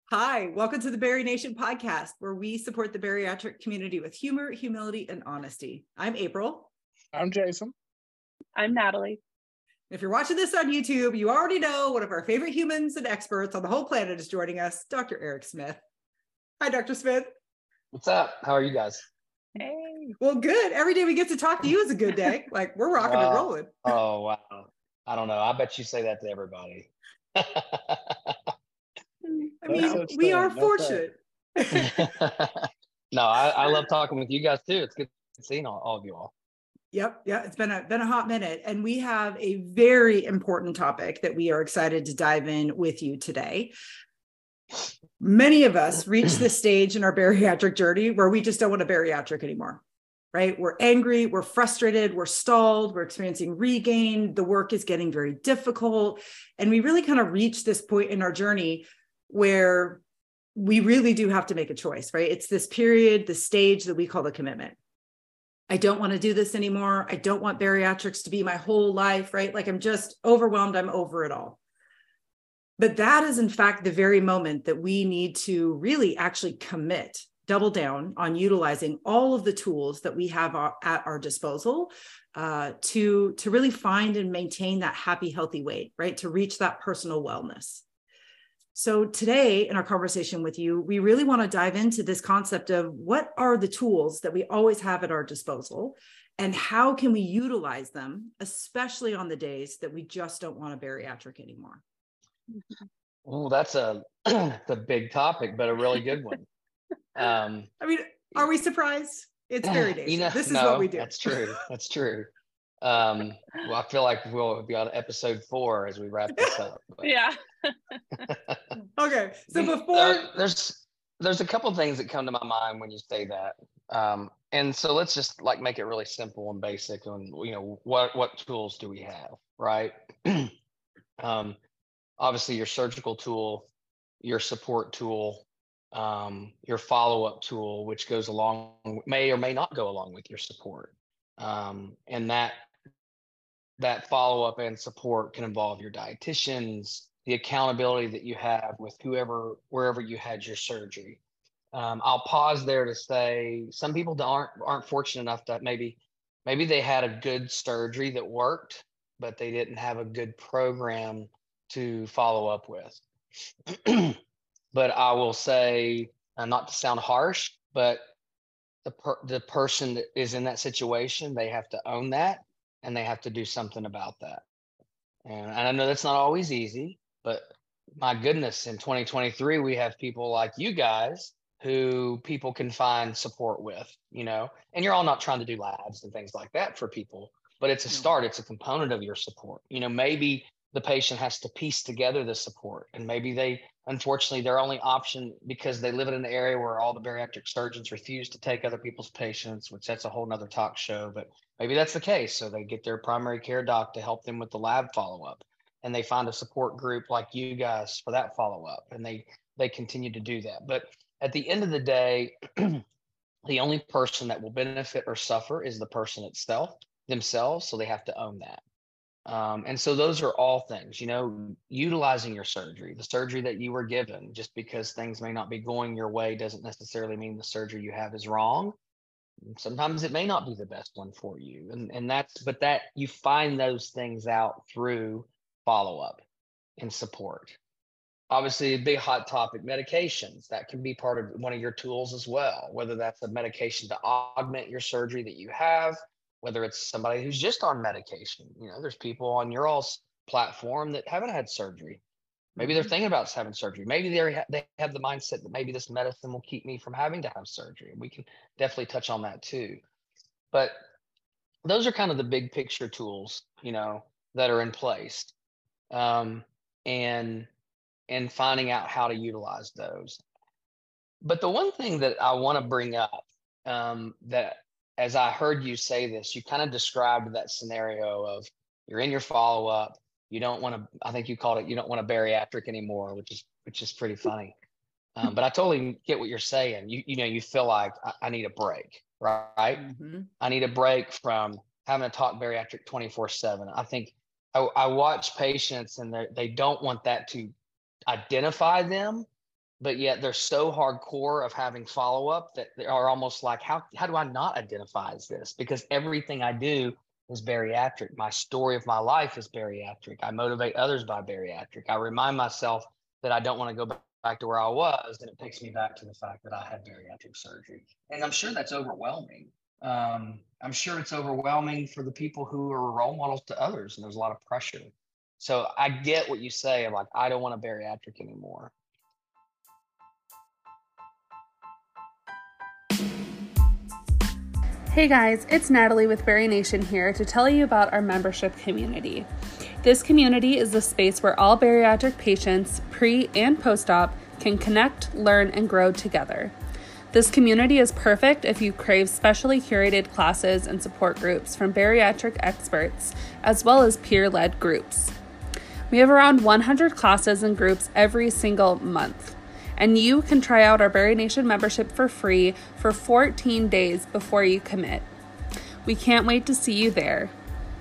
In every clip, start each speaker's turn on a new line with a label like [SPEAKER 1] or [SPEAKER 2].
[SPEAKER 1] Hi, welcome to the Bari Nation podcast, where we support the bariatric community with humor, humility, and honesty. I'm April.
[SPEAKER 2] I'm Jason.
[SPEAKER 3] I'm Natalie.
[SPEAKER 1] If you're watching this on YouTube, you already know one of our favorite humans and experts on the whole planet is joining us, Dr. Eric Smith. Hi, Dr. Smith.
[SPEAKER 4] What's up? How are you guys?
[SPEAKER 3] Hey.
[SPEAKER 1] Well, good. Every day we get to talk to you is a good day. Like, we're rocking and rolling.
[SPEAKER 4] Oh, wow. I don't know. I bet you say that to everybody.
[SPEAKER 1] I mean, we are fortunate.
[SPEAKER 4] No, I love talking with you guys too. It's good seeing all of you all.
[SPEAKER 1] Yep. Yeah. It's been a hot minute, and we have a very important topic that we are excited to dive in with you today. Many of us reach this stage in our bariatric journey where we just don't want a bariatric anymore, right? We're angry, we're frustrated, we're stalled, we're experiencing regain. The work is getting very difficult. And we really kind of reach this point in our journey where we really do have to make a choice, right? It's this period, the stage that we call the commitment. I don't want to do this anymore. I don't want bariatrics to be my whole life, right? Like, I'm just overwhelmed. I'm over it all. But that is, in fact, the very moment that we need to really actually commit, double down on utilizing all of the tools that we have at our disposal to really find and maintain that happy, healthy weight, right? To reach that personal wellness. So today in our conversation with you, we really want to dive into this concept of what are the tools that we always have at our disposal and how can we utilize them, especially on the days that we just don't want a bariatric anymore.
[SPEAKER 4] Oh, that's a big topic, but a really good one.
[SPEAKER 1] I mean, are we surprised? It's Bari Nation. This is what we do.
[SPEAKER 4] That's true. That's true. Well, I feel like we'll be on episode 4 as we wrap this up. But.
[SPEAKER 3] Yeah.
[SPEAKER 1] Okay. So before
[SPEAKER 4] there's a couple of things that come to my mind when you say that. And so let's just make it really simple and basic. And what tools do we have, right? Obviously your surgical tool, your support tool, your follow-up tool, which goes along, may or may not go along with your support. And that follow-up and support can involve your dietitians, the accountability that you have with wherever you had your surgery. I'll pause there to say some people aren't fortunate enough that maybe they had a good surgery that worked, but they didn't have a good program to follow up with. But I will say, not to sound harsh, but the person that is in that situation, they have to own that and they have to do something about that. And I know that's not always easy, but my goodness, in 2023, we have people like you guys who people can find support with, and you're all not trying to do labs and things like that for people, but it's a start. It's a component of your support. Maybe the patient has to piece together the support, and maybe unfortunately, their only option, because they live in an area where all the bariatric surgeons refuse to take other people's patients, which that's a whole nother talk show, but maybe that's the case. So they get their primary care doc to help them with the lab follow-up, and they find a support group like you guys for that follow-up, and they continue to do that. But at the end of the day, the only person that will benefit or suffer is the person themselves. So they have to own that. And so those are all things, utilizing your surgery, the surgery that you were given. Just because things may not be going your way doesn't necessarily mean the surgery you have is wrong. Sometimes it may not be the best one for you. But you find those things out through follow-up and support. Obviously, a big hot topic, medications, that can be part of one of your tools as well, whether that's a medication to augment your surgery that you have, whether it's somebody who's just on medication. There's people on your all's platform that haven't had surgery. Maybe they're thinking about having surgery. Maybe they have the mindset that maybe this medicine will keep me from having to have surgery. We can definitely touch on that too. But those are kind of the big picture tools, that are in place. And finding out how to utilize those. But the one thing that I want to bring up, that as I heard you say this, you kind of described that scenario of you're in your follow-up, you don't want to, I think you called it, you don't want a bariatric anymore, which is pretty funny. But I totally get what you're saying. You feel like I need a break, right? Mm-hmm. I need a break from having to talk bariatric 24/7. I think I watch patients and they don't want that to identify them, but yet they're so hardcore of having follow-up that they are almost like, how do I not identify as this? Because everything I do is bariatric. My story of my life is bariatric. I motivate others by bariatric. I remind myself that I don't want to go back to where I was, and it takes me back to the fact that I had bariatric surgery. And I'm sure that's overwhelming. I'm sure it's overwhelming for the people who are role models to others, and there's a lot of pressure. So I get what you say of like, I don't want a bariatric anymore.
[SPEAKER 2] Hey guys, it's Natalie with Berry Nation here to tell you about our membership community. This community is the space where all bariatric patients, pre and post-op, can connect, learn, and grow together. This community is perfect if you crave specially curated classes and support groups from bariatric experts, as well as peer-led groups. We have around 100 classes and groups every single month. And you can try out our Berry Nation membership for free for 14 days before you commit. We can't wait to see you there.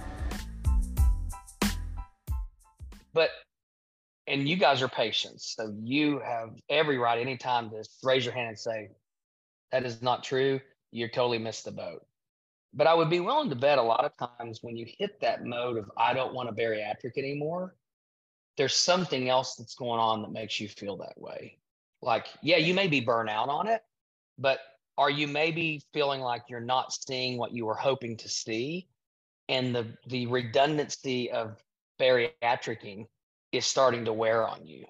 [SPEAKER 4] And you guys are patients, so you have every right anytime to raise your hand and say, that is not true, you totally missed the boat. But I would be willing to bet a lot of times when you hit that mode of, I don't want a bariatric anymore, there's something else that's going on that makes you feel that way. Like, yeah, you may be burnt out on it, but are you maybe feeling like you're not seeing what you were hoping to see? And the redundancy of bariatricing is starting to wear on you,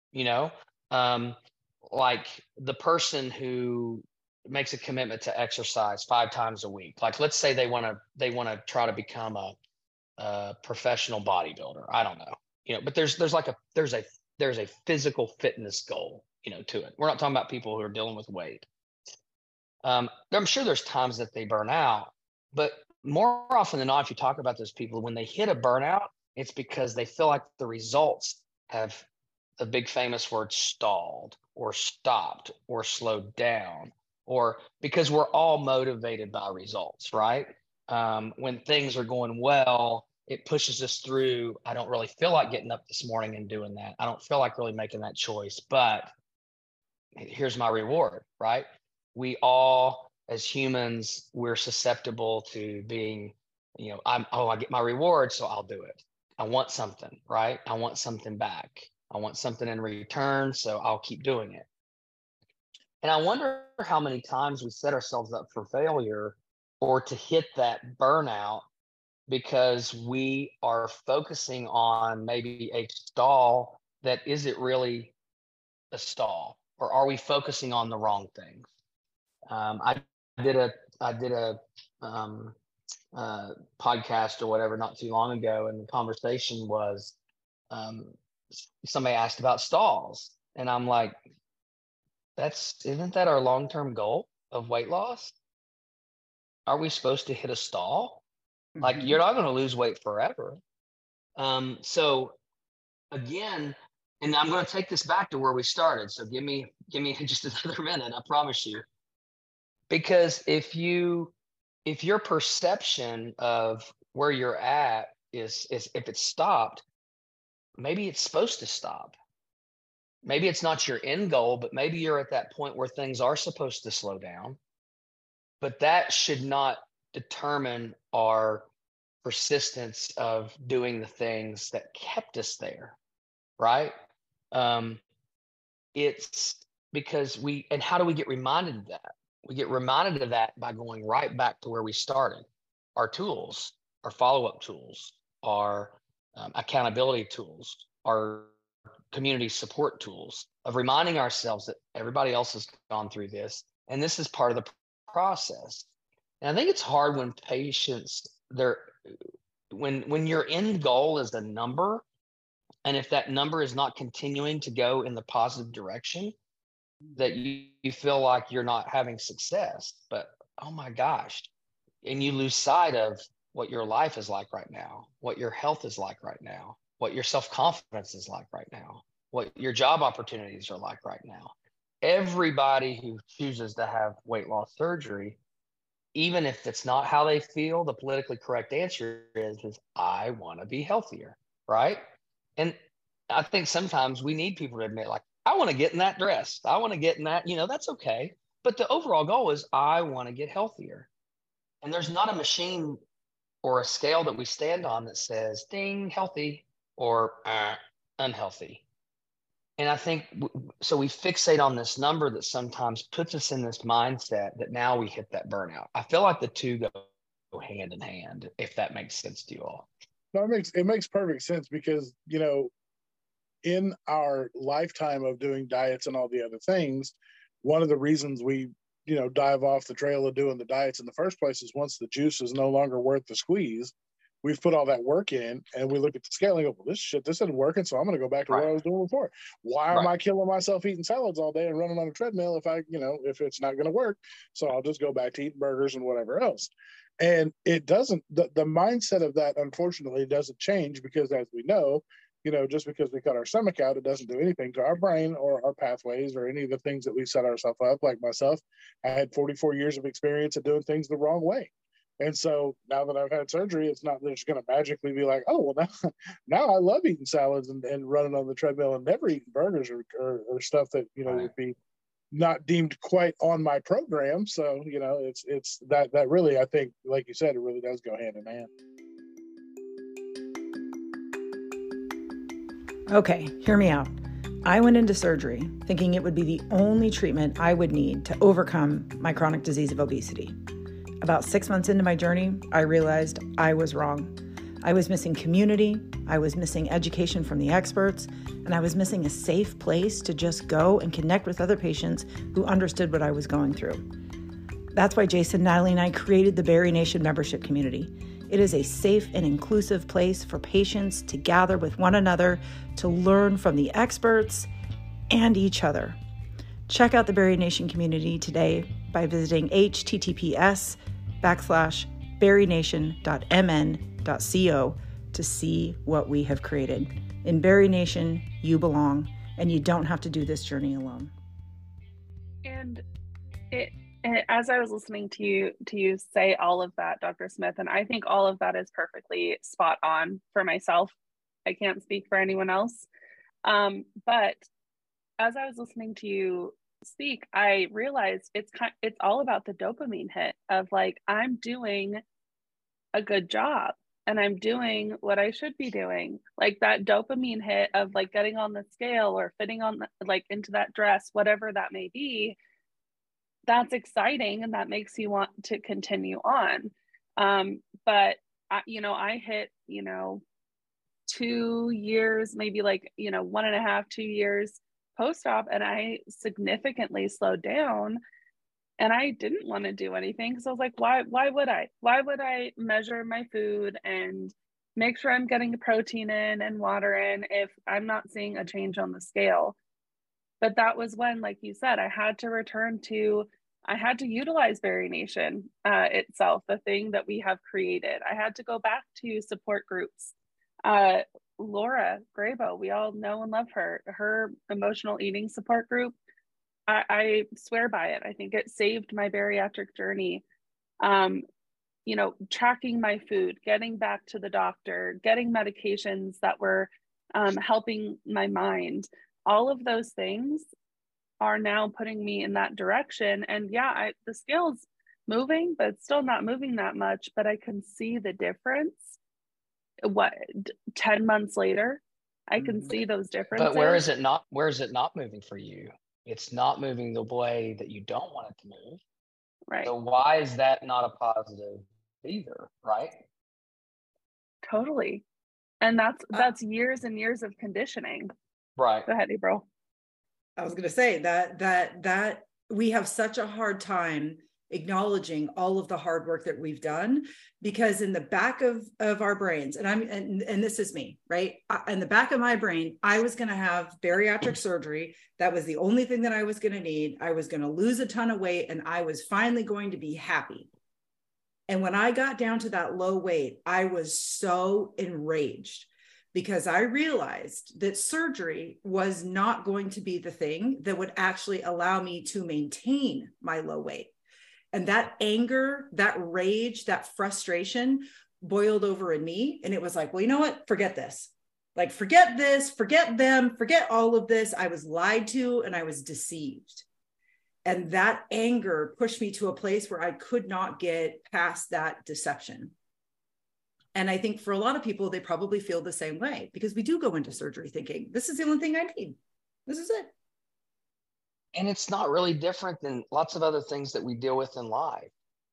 [SPEAKER 4] like the person who makes a commitment to exercise 5 times a week. Like, let's say they want to try to become a professional bodybuilder. I don't know, but there's a physical fitness goal, to it. We're not talking about people who are dealing with weight. I'm sure there's times that they burn out, but more often than not, if you talk about those people, when they hit a burnout, it's because they feel like the results have the big famous word stalled or stopped or slowed down, or because we're all motivated by results, right? When things are going well, it pushes us through. I don't really feel like getting up this morning and doing that. I don't feel like really making that choice, but here's my reward, right? We all, as humans, we're susceptible to being, I get my reward, so I'll do it. I want something, right? I want something back. I want something in return, so I'll keep doing it. And I wonder how many times we set ourselves up for failure or to hit that burnout because we are focusing on maybe a stall that isn't really a stall. Or are we focusing on the wrong things? I did a podcast or whatever not too long ago, and the conversation was somebody asked about stalls, and I'm like, isn't that our long-term goal of weight loss? Are we supposed to hit a stall? Mm-hmm. Like, you're not going to lose weight forever. So again. And I'm going to take this back to where we started. So give me just another minute, I promise you. Because if your perception of where you're at is if it's stopped, maybe it's supposed to stop. Maybe it's not your end goal, but maybe you're at that point where things are supposed to slow down. But that should not determine our persistence of doing the things that kept us there, right? It's because and how do we get reminded of that? We get reminded of that by going right back to where we started. Our tools, our follow-up tools, our accountability tools, our community support tools, of reminding ourselves that everybody else has gone through this, and this is part of the process. And I think it's hard when patients, when your end goal is a number, and if that number is not continuing to go in the positive direction, that you feel like you're not having success. But oh my gosh, and you lose sight of what your life is like right now, what your health is like right now, what your self-confidence is like right now, what your job opportunities are like right now. Everybody who chooses to have weight loss surgery, even if it's not how they feel, the politically correct answer is I want to be healthier, right? And I think sometimes we need people to admit, like, I want to get in that dress. I want to get in that, that's okay. But the overall goal is I want to get healthier. And there's not a machine or a scale that we stand on that says ding, healthy or unhealthy. And I think so we fixate on this number that sometimes puts us in this mindset that now we hit that burnout. I feel like the two go hand in hand, if that makes sense to you all.
[SPEAKER 5] No, it makes perfect sense because, in our lifetime of doing diets and all the other things, one of the reasons we, dive off the trail of doing the diets in the first place is once the juice is no longer worth the squeeze, we've put all that work in and we look at the scale and go, well, this isn't working. So I'm going to go back to what I was doing before. Why am I killing myself eating salads all day and running on a treadmill if it's not going to work? So I'll just go back to eating burgers and whatever else. And it doesn't, the mindset of that, unfortunately, doesn't change because as we know, just because we cut our stomach out, it doesn't do anything to our brain or our pathways or any of the things that we set ourselves up. Like myself, I had 44 years of experience of doing things the wrong way. And so now that I've had surgery, it's not that it's going to magically be like, oh, well, now I love eating salads and running on the treadmill and never eating burgers or stuff that, would be not deemed quite on my program. So, it's that really, I think, like you said, it really does go hand in hand.
[SPEAKER 1] Okay, hear me out. I went into surgery thinking it would be the only treatment I would need to overcome my chronic disease of obesity. About 6 months into my journey, I realized I was wrong. I was missing community, I was missing education from the experts, and I was missing a safe place to just go and connect with other patients who understood what I was going through. That's why Jason, Natalie, and I created the Berry Nation membership community. It is a safe and inclusive place for patients to gather with one another, to learn from the experts and each other. Check out the Berry Nation community today by visiting https://berrynation.mn.co to see what we have created. In Berry Nation, you belong, and you don't have to do this journey alone.
[SPEAKER 2] And as I was listening to you say all of that, Dr. Smith, and I think all of that is perfectly spot on for myself. I can't speak for anyone else. But as I was listening to you speak, I realized it's all about the dopamine hit of like, I'm doing a good job and I'm doing what I should be doing. Like that dopamine hit of like getting on the scale or fitting on like into that dress, whatever that may be. That's exciting and that makes you want to continue on. But I hit, 2 years, maybe like, 1.5, 2 years post-op, and I significantly slowed down and I didn't want to do anything. Cause I was like, why would I measure my food and make sure I'm getting the protein in and water in if I'm not seeing a change on the scale? But that was when, like you said, I had to utilize Berry Nation itself, the thing that we have created. I had to go back to support groups. Laura Grabo, we all know and love her emotional eating support group. I swear by it. I think it saved my bariatric journey. Tracking my food, getting back to the doctor, getting medications that were helping my mind. All of those things are now putting me in that direction. And yeah, the scale's moving, but it's still not moving that much, but I can see the difference. 10 months later, I can see those differences.
[SPEAKER 4] But where is it not moving for you? It's not moving the way that you don't want it to move.
[SPEAKER 2] Right.
[SPEAKER 4] So why is that not a positive either, right?
[SPEAKER 2] Totally. And that's years and years of conditioning.
[SPEAKER 4] Right.
[SPEAKER 2] Go ahead, April.
[SPEAKER 1] I was going to say that we have such a hard time acknowledging all of the hard work that we've done, because in the back of our brains, and this is me, right? In the back of my brain, I was going to have bariatric surgery. That was the only thing that I was going to need. I was going to lose a ton of weight and I was finally going to be happy. And when I got down to that low weight, I was so enraged because I realized that surgery was not going to be the thing that would actually allow me to maintain my low weight. And that anger, that rage, that frustration boiled over in me. And it was like, well, you know what? Forget this. Like, forget this, forget them, forget all of this. I was lied to and I was deceived. And that anger pushed me to a place where I could not get past that deception. And I think for a lot of people, they probably feel the same way, because we do go into surgery thinking, this is the only thing I need. This is it.
[SPEAKER 4] And it's not really different than lots of other things that we deal with in life.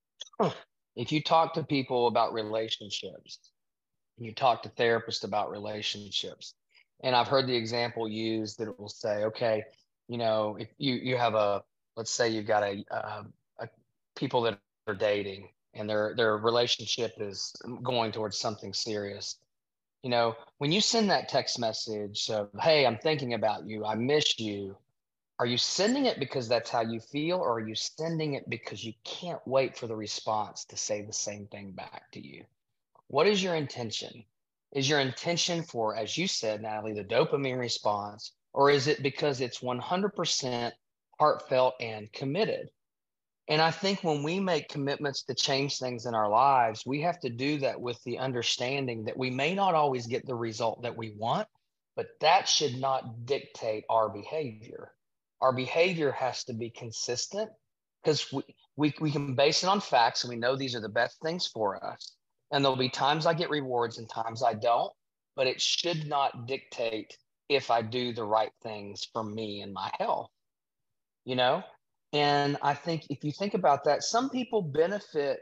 [SPEAKER 4] If you talk to people about relationships, you talk to therapists about relationships, and I've heard the example used that it will say, okay, you know, if you have let's say you've got a people that are dating and their relationship is going towards something serious. You know, when you send that text message of, hey, I'm thinking about you, I miss you, are you sending it because that's how you feel, or are you sending it because you can't wait for the response to say the same thing back to you? What is your intention? Is your intention for, as you said, Natalie, the dopamine response, or is it because it's 100% heartfelt and committed? And I think when we make commitments to change things in our lives, we have to do that with the understanding that we may not always get the result that we want, but that should not dictate our behavior. Our behavior has to be consistent, because we can base it on facts, and we know these are the best things for us. And there'll be times I get rewards and times I don't, but it should not dictate if I do the right things for me and my health, you know? And I think if you think about that, some people benefit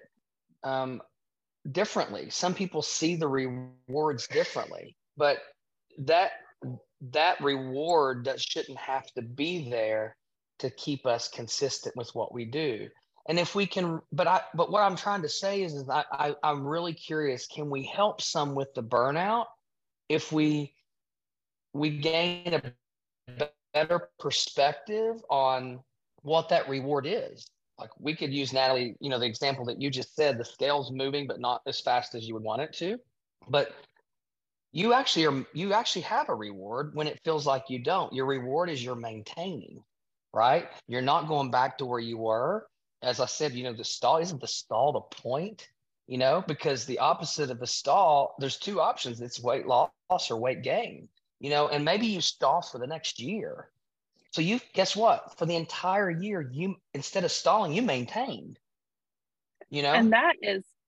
[SPEAKER 4] differently. Some people see the rewards differently, but that reward that shouldn't have to be there to keep us consistent with what we do. And if we can, but what I'm trying to say is I'm really curious, can we help some with the burnout if we gain a better perspective on what that reward is? Like, we could use, Natalie, you know, the example that you just said, the scale's moving, but not as fast as you would want it to. But you actually have a reward when it feels like you don't. Your reward is you're maintaining, right? You're not going back to where you were. As I said, you know, isn't the stall the point, you know, because the opposite of the stall, there's two options. It's weight loss or weight gain, you know, and maybe you stall for the next year. So guess what? For the entire year, instead of stalling, you maintained, you know?
[SPEAKER 3] And that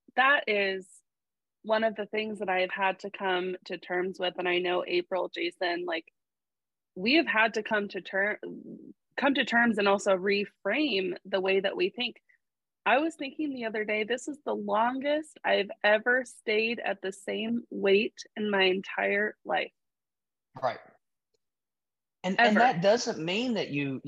[SPEAKER 3] is one of the things that I have had to come to terms with. And I know April, Jason, like, we have had to come to terms and also reframe the way that we think. I was thinking the other day, this is the longest I've ever stayed at the same weight in my entire life.
[SPEAKER 4] Right. And that doesn't mean that you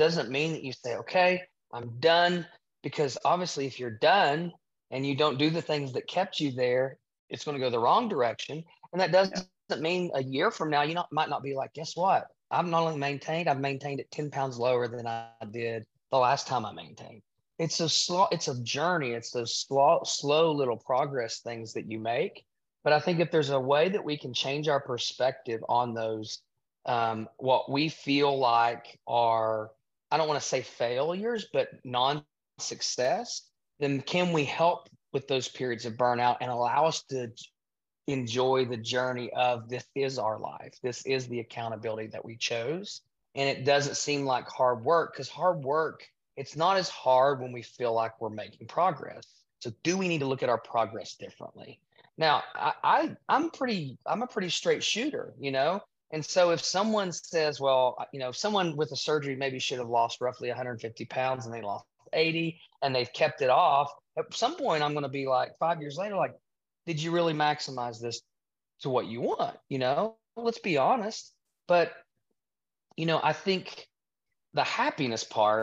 [SPEAKER 4] say, okay, I'm done, because obviously if you're done and you don't do the things that kept you there, it's going to go the wrong direction. And that doesn't mean a year from now, might not be like, guess what? I've not only I've maintained it 10 pounds lower than I did the last time I maintained. It's a journey. It's those slow little progress things that you make. But I think if there's a way that we can change our perspective on those, what we feel like are, I don't want to say failures, but non-success, then can we help with those periods of burnout and allow us to enjoy the journey of, this is our life. This is the accountability that we chose. And it doesn't seem like hard work, because hard work, it's not as hard when we feel like we're making progress. So do we need to look at our progress differently? Now, I'm a pretty straight shooter, you know? And so if someone says, well, you know, someone with a surgery maybe should have lost roughly 150 pounds and they lost 80 and they've kept it off, at some point I'm going to be like, 5 years later, like, did you really maximize this to what you want? You know, let's be honest. But, you know, I think the happiness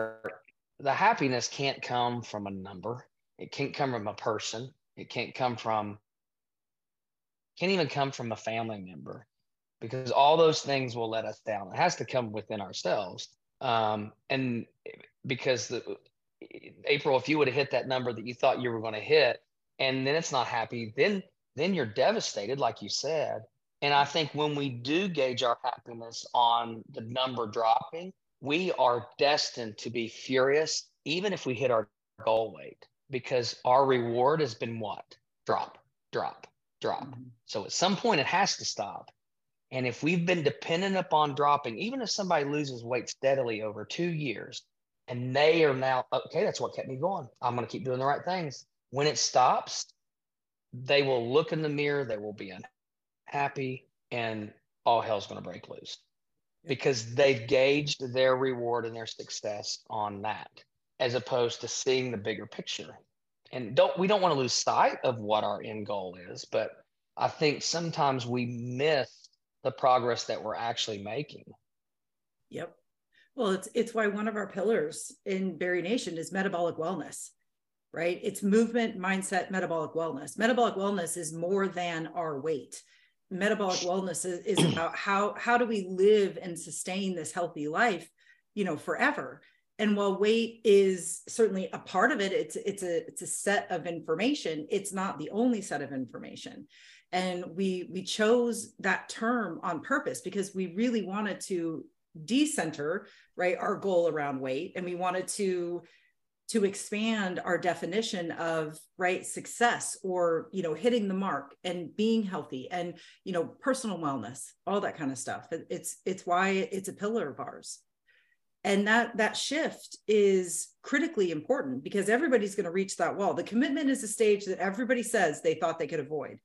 [SPEAKER 4] can't come from a number. It can't come from a person. It can't even come from a family member, because all those things will let us down. It has to come within ourselves. And because April, if you would have hit that number that you thought you were going to hit, and then it's not happy, then you're devastated, like you said. And I think when we do gauge our happiness on the number dropping, we are destined to be furious, even if we hit our goal weight, because our reward has been what? Drop.
[SPEAKER 1] Mm-hmm.
[SPEAKER 4] So at some point it has to stop. And if we've been dependent upon dropping, even if somebody loses weight steadily over 2 years, and they are now, okay, that's what kept me going. I'm going to keep doing the right things. When it stops, they will look in the mirror, they will be unhappy, and all hell's going to break loose because they've gauged their reward and their success on that, as opposed to seeing the bigger picture. And we don't want to lose sight of what our end goal is, but I think sometimes we miss the progress that we're actually making.
[SPEAKER 1] Yep. Well, it's why one of our pillars in Berry Nation is metabolic wellness, right? It's movement, mindset, metabolic wellness. Metabolic wellness is more than our weight. Metabolic wellness is about how do we live and sustain this healthy life, forever. And while weight is certainly a part of it, it's a set of information. It's not the only set of information. And we chose that term on purpose because we really wanted to decenter, right, our goal around weight. And we wanted to expand our definition of, right, success, or, hitting the mark and being healthy and, personal wellness, all that kind of stuff. It's why it's a pillar of ours. And that shift is critically important because everybody's going to reach that wall. The commitment is a stage that everybody says they thought they could avoid.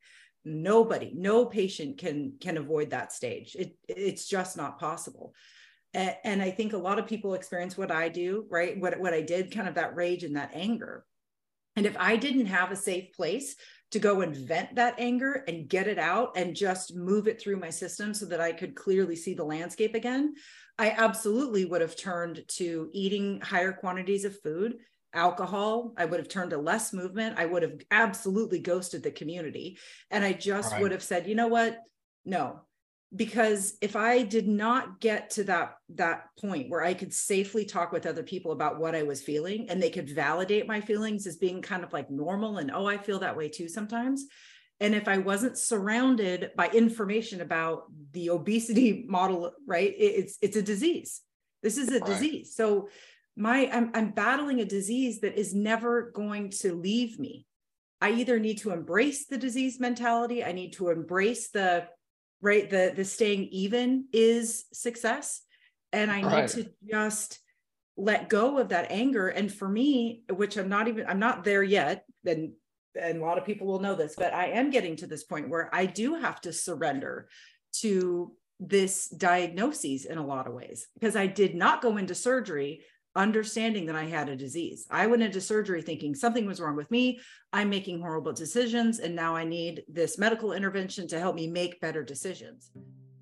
[SPEAKER 1] No patient can avoid that stage. It's just not possible. And I think a lot of people experience what I do, right? What I did, kind of that rage and that anger. And if I didn't have a safe place to go and vent that anger and get it out and just move it through my system so that I could clearly see the landscape again, I absolutely would have turned to eating higher quantities of food, alcohol. I would have turned to less movement. I would have absolutely ghosted the community. And I just would have said, you know what? No. Because if I did not get to that point where I could safely talk with other people about what I was feeling and they could validate my feelings as being kind of like normal and, oh, I feel that way too sometimes. And if I wasn't surrounded by information about the obesity model, right, it's a disease. This is a disease. So I'm battling a disease that is never going to leave me. I either need to embrace the disease mentality. I need to embrace the staying even is success. And I need to just let go of that anger. And for me, which I'm not there yet, and a lot of people will know this, but I am getting to this point where I do have to surrender to this diagnosis in a lot of ways, because I did not go into surgery understanding that I had a disease. I went into surgery thinking something was wrong with me. I'm making horrible decisions. And now I need this medical intervention to help me make better decisions.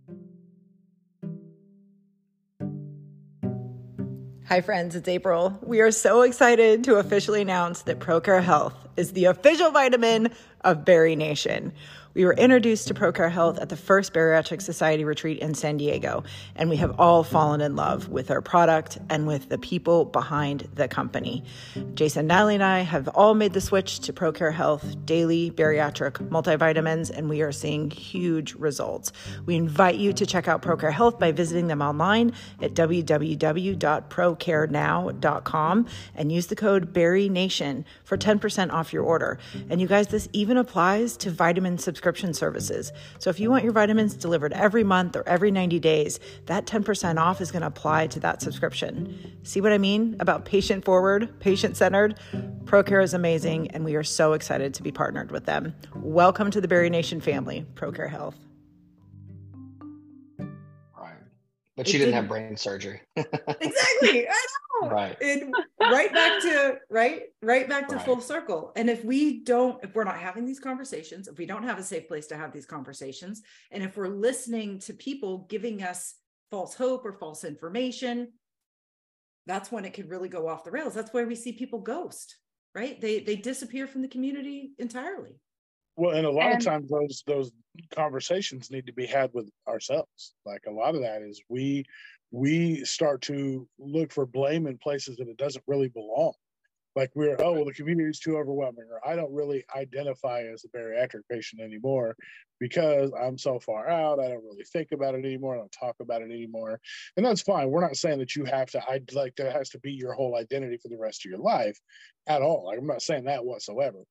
[SPEAKER 1] Hi friends, it's April. We are so excited to officially announce that ProCare Health is the official vitamin of Berry Nation. We were introduced to ProCare Health at the first Bariatric Society retreat in San Diego, and we have all fallen in love with our product and with the people behind the company. Jason, Natalie, and I have all made the switch to ProCare Health daily bariatric multivitamins, and we are seeing huge results. We invite you to check out ProCare Health by visiting them online at www.procarenow.com and use the code BerryNation for 10% off your order. And you guys, this even applies to vitamin subscription services. So if you want your vitamins delivered every month or every 90 days, that 10% off is going to apply to that subscription. See what I mean about patient forward, patient centered? ProCare is amazing, and we are so excited to be partnered with them. Welcome to the Berry Nation family, ProCare Health.
[SPEAKER 4] But she didn't have brain surgery.
[SPEAKER 1] Exactly. I know.
[SPEAKER 4] Right.
[SPEAKER 1] And right back to full circle. And if we're not having these conversations, if we don't have a safe place to have these conversations, and if we're listening to people giving us false hope or false information, that's when it could really go off the rails. That's where we see people ghost, right? They disappear from the community entirely.
[SPEAKER 5] Well, and a lot of times those conversations need to be had with ourselves. Like a lot of that is we start to look for blame in places that it doesn't really belong. Like the community is too overwhelming, or I don't really identify as a bariatric patient anymore because I'm so far out. I don't really think about it anymore. I don't talk about it anymore. And that's fine. We're not saying that you have to, that has to be your whole identity for the rest of your life at all. Like, I'm not saying that whatsoever.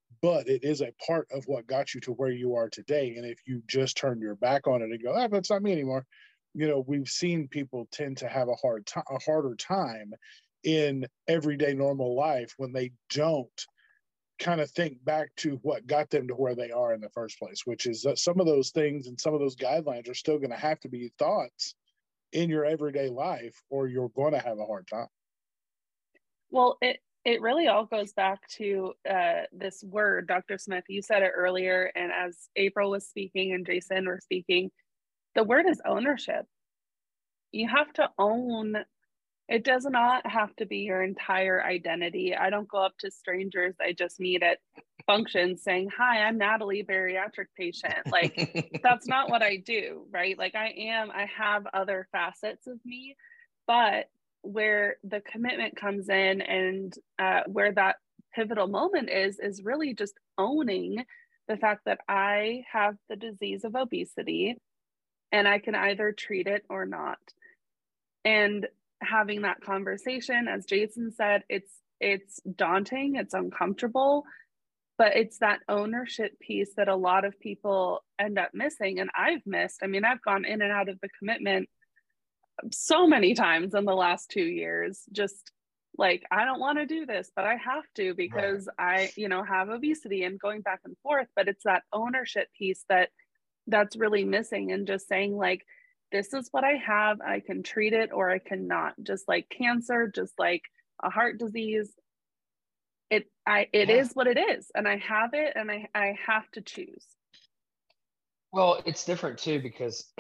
[SPEAKER 5] but it is a part of what got you to where you are today. And if you just turn your back on it and go, but it's not me anymore, we've seen people tend to have a harder time in everyday normal life when they don't kind of think back to what got them to where they are in the first place, which is that some of those things and some of those guidelines are still going to have to be thoughts in your everyday life, or you're going to have a hard time.
[SPEAKER 3] Well, it really all goes back to this word, Dr. Smith, you said it earlier, and as April was speaking and Jason were speaking, the word is ownership. You have to own. It does not have to be your entire identity. I don't go up to strangers I just meet at functions saying, "Hi, I'm Natalie, bariatric patient." Like, that's not what I do, right? Like, I have other facets of me, but where the commitment comes in and where that pivotal moment is really just owning the fact that I have the disease of obesity and I can either treat it or not. And having that conversation, as Jason said, it's daunting, it's uncomfortable, but it's that ownership piece that a lot of people end up missing. And I've missed. I mean, I've gone in and out of the commitment so many times in the last 2 years, just like, I don't want to do this, but I have to because I, have obesity and going back and forth. But it's that ownership piece that's really missing, and just saying, like, this is what I have. I can treat it or I cannot. Just like cancer, just like a heart disease. It is what it is, and I have it, and I have to choose.
[SPEAKER 4] Well, it's different too, because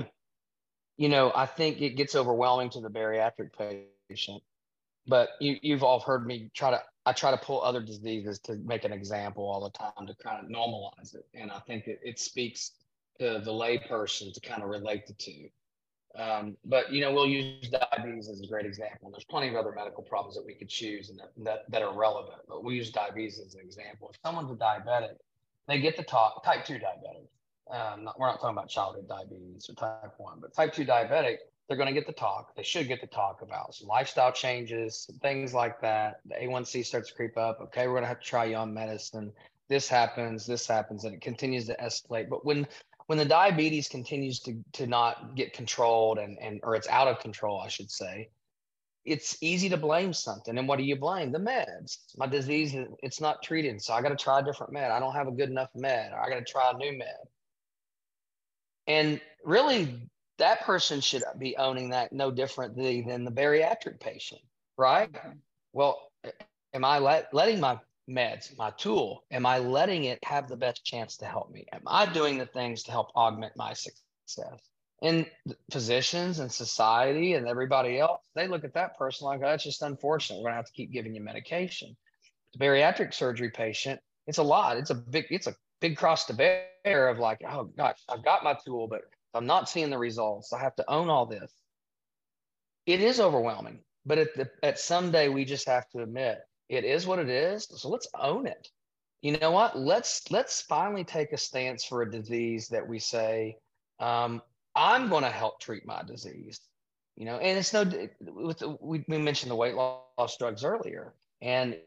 [SPEAKER 4] I think it gets overwhelming to the bariatric patient. But you've all heard me I try to pull other diseases to make an example all the time to kind of normalize it. And I think it speaks to the lay person to kind of relate the two. But we'll use diabetes as a great example. There's plenty of other medical problems that we could choose and that are relevant, but we use diabetes as an example. If someone's a diabetic, they get the talk, type 2 diabetic. We're not talking about childhood diabetes or type 1, but type 2 diabetic, they're going to get the talk. They should get the talk about some lifestyle changes, some things like that. The A1C starts to creep up. Okay, we're going to have to try you on medicine. This happens, and it continues to escalate. But when the diabetes continues to not get controlled or it's out of control, I should say, it's easy to blame something. And what do you blame? The meds. My disease, it's not treated, so I got to try a different med. I don't have a good enough med. Or I got to try a new med. And really, that person should be owning that no differently than the bariatric patient, right? Well, am I letting my meds, my tool, am I letting it have the best chance to help me? Am I doing the things to help augment my success? And physicians and society and everybody else, they look at that person like, oh, that's just unfortunate. We're going to have to keep giving you medication. The bariatric surgery patient, it's a lot. It's a big cross to bear of like, oh gosh, I've got my tool, but I'm not seeing the results. I have to own all this. It is overwhelming, but at some day we just have to admit it is what it is. So let's own it. You know what? Let's finally take a stance for a disease that we say, I'm going to help treat my disease. And it's we mentioned the weight loss drugs earlier, and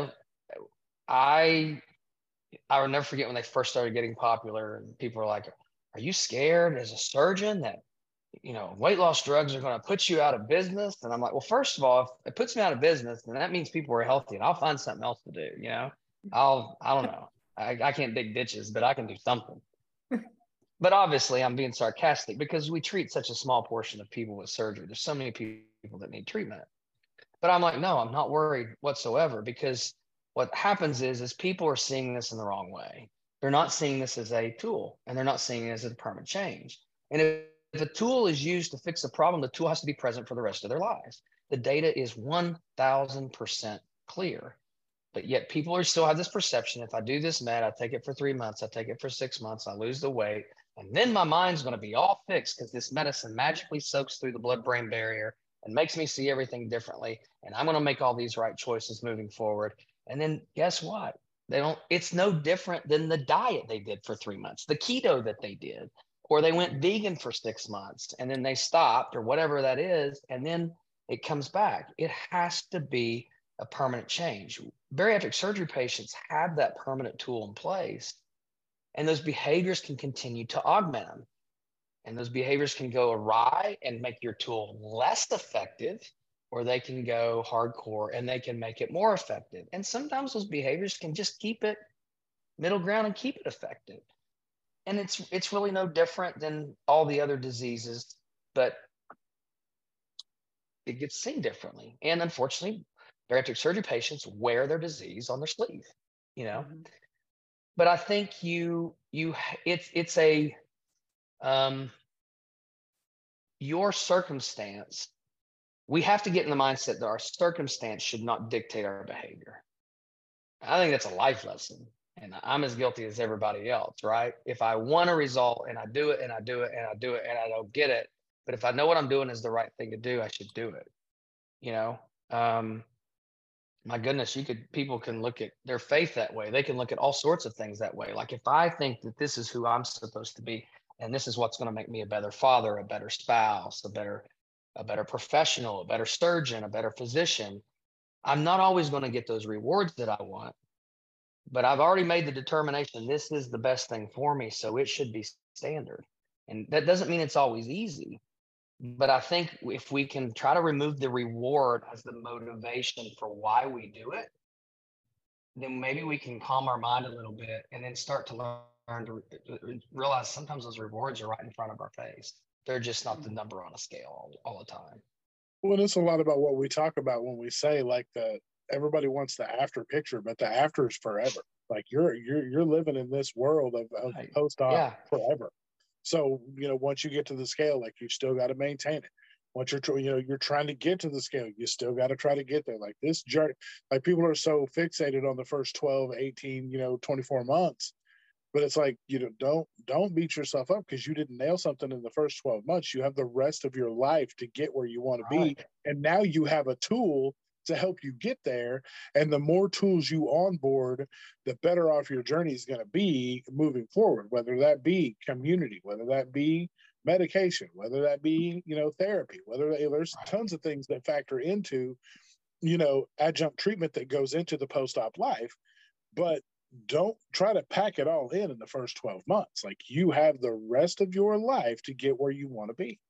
[SPEAKER 4] I will never forget when they first started getting popular, and people are like, are you scared as a surgeon that, weight loss drugs are going to put you out of business? And I'm like, well, first of all, if it puts me out of business, then that means people are healthy, and I'll find something else to do. I don't know. I can't dig ditches, but I can do something. But obviously I'm being sarcastic because we treat such a small portion of people with surgery. There's so many people that need treatment. But I'm like, no, I'm not worried whatsoever, because what happens is people are seeing this in the wrong way. They're not seeing this as a tool, and they're not seeing it as a permanent change. And if a tool is used to fix a problem, the tool has to be present for the rest of their lives. The data is 1000% clear. But yet people still have this perception. If I do this med, I take it for 3 months, I take it for 6 months, I lose the weight, and then my mind's going to be all fixed because this medicine magically soaks through the blood-brain barrier and makes me see everything differently. And I'm going to make all these right choices moving forward. And then guess what? It's no different than the diet they did for 3 months, the keto that they did, or they went vegan for 6 months and then they stopped, or whatever that is. And then it comes back. It has to be a permanent change. Bariatric surgery patients have that permanent tool in place, and those behaviors can continue to augment them. And those behaviors can go awry and make your tool less effective, or they can go hardcore and they can make it more effective. And sometimes those behaviors can just keep it middle ground and keep it effective. And it's really no different than all the other diseases, but it gets seen differently. And unfortunately, bariatric surgery patients wear their disease on their sleeve, you know. Mm-hmm. But I think it's a your circumstance. We have to get in the mindset that our circumstance should not dictate our behavior. I think that's a life lesson, and I'm as guilty as everybody else, right? If I want a result and I do it and I do it and I do it and I don't get it, but if I know what I'm doing is the right thing to do, I should do it. You know, my goodness, people can look at their faith that way. They can look at all sorts of things that way. Like if I think that this is who I'm supposed to be, and this is what's going to make me a better father, a better spouse, a better professional, a better surgeon, a better physician, I'm not always going to get those rewards that I want, but I've already made the determination this is the best thing for me, so it should be standard. And that doesn't mean it's always easy, but I think if we can try to remove the reward as the motivation for why we do it, then maybe we can calm our mind a little bit and then start to learn to realize sometimes those rewards are right in front of our face. They're just not the number on a scale all the time.
[SPEAKER 5] Well, it's a lot about what we talk about when we say like everybody wants the after picture, but the after is forever. Like you're living in this world of right. Post-op forever. So, you know, once you get to the scale, like you still got to maintain it. Once you're trying to get to the scale, you still got to try to get there. Like this journey, like people are so fixated on the first 12, 18, 24 months. But it's like, don't beat yourself up because you didn't nail something in the first 12 months. You have the rest of your life to get where you want to be. And now you have a tool to help you get there. And the more tools you onboard, the better off your journey is going to be moving forward, whether that be community, whether that be medication, whether that be, therapy, there's tons of things that factor into, adjunct treatment that goes into the post-op life. But don't try to pack it all in the first 12 months. Like you have the rest of your life to get where you want to be.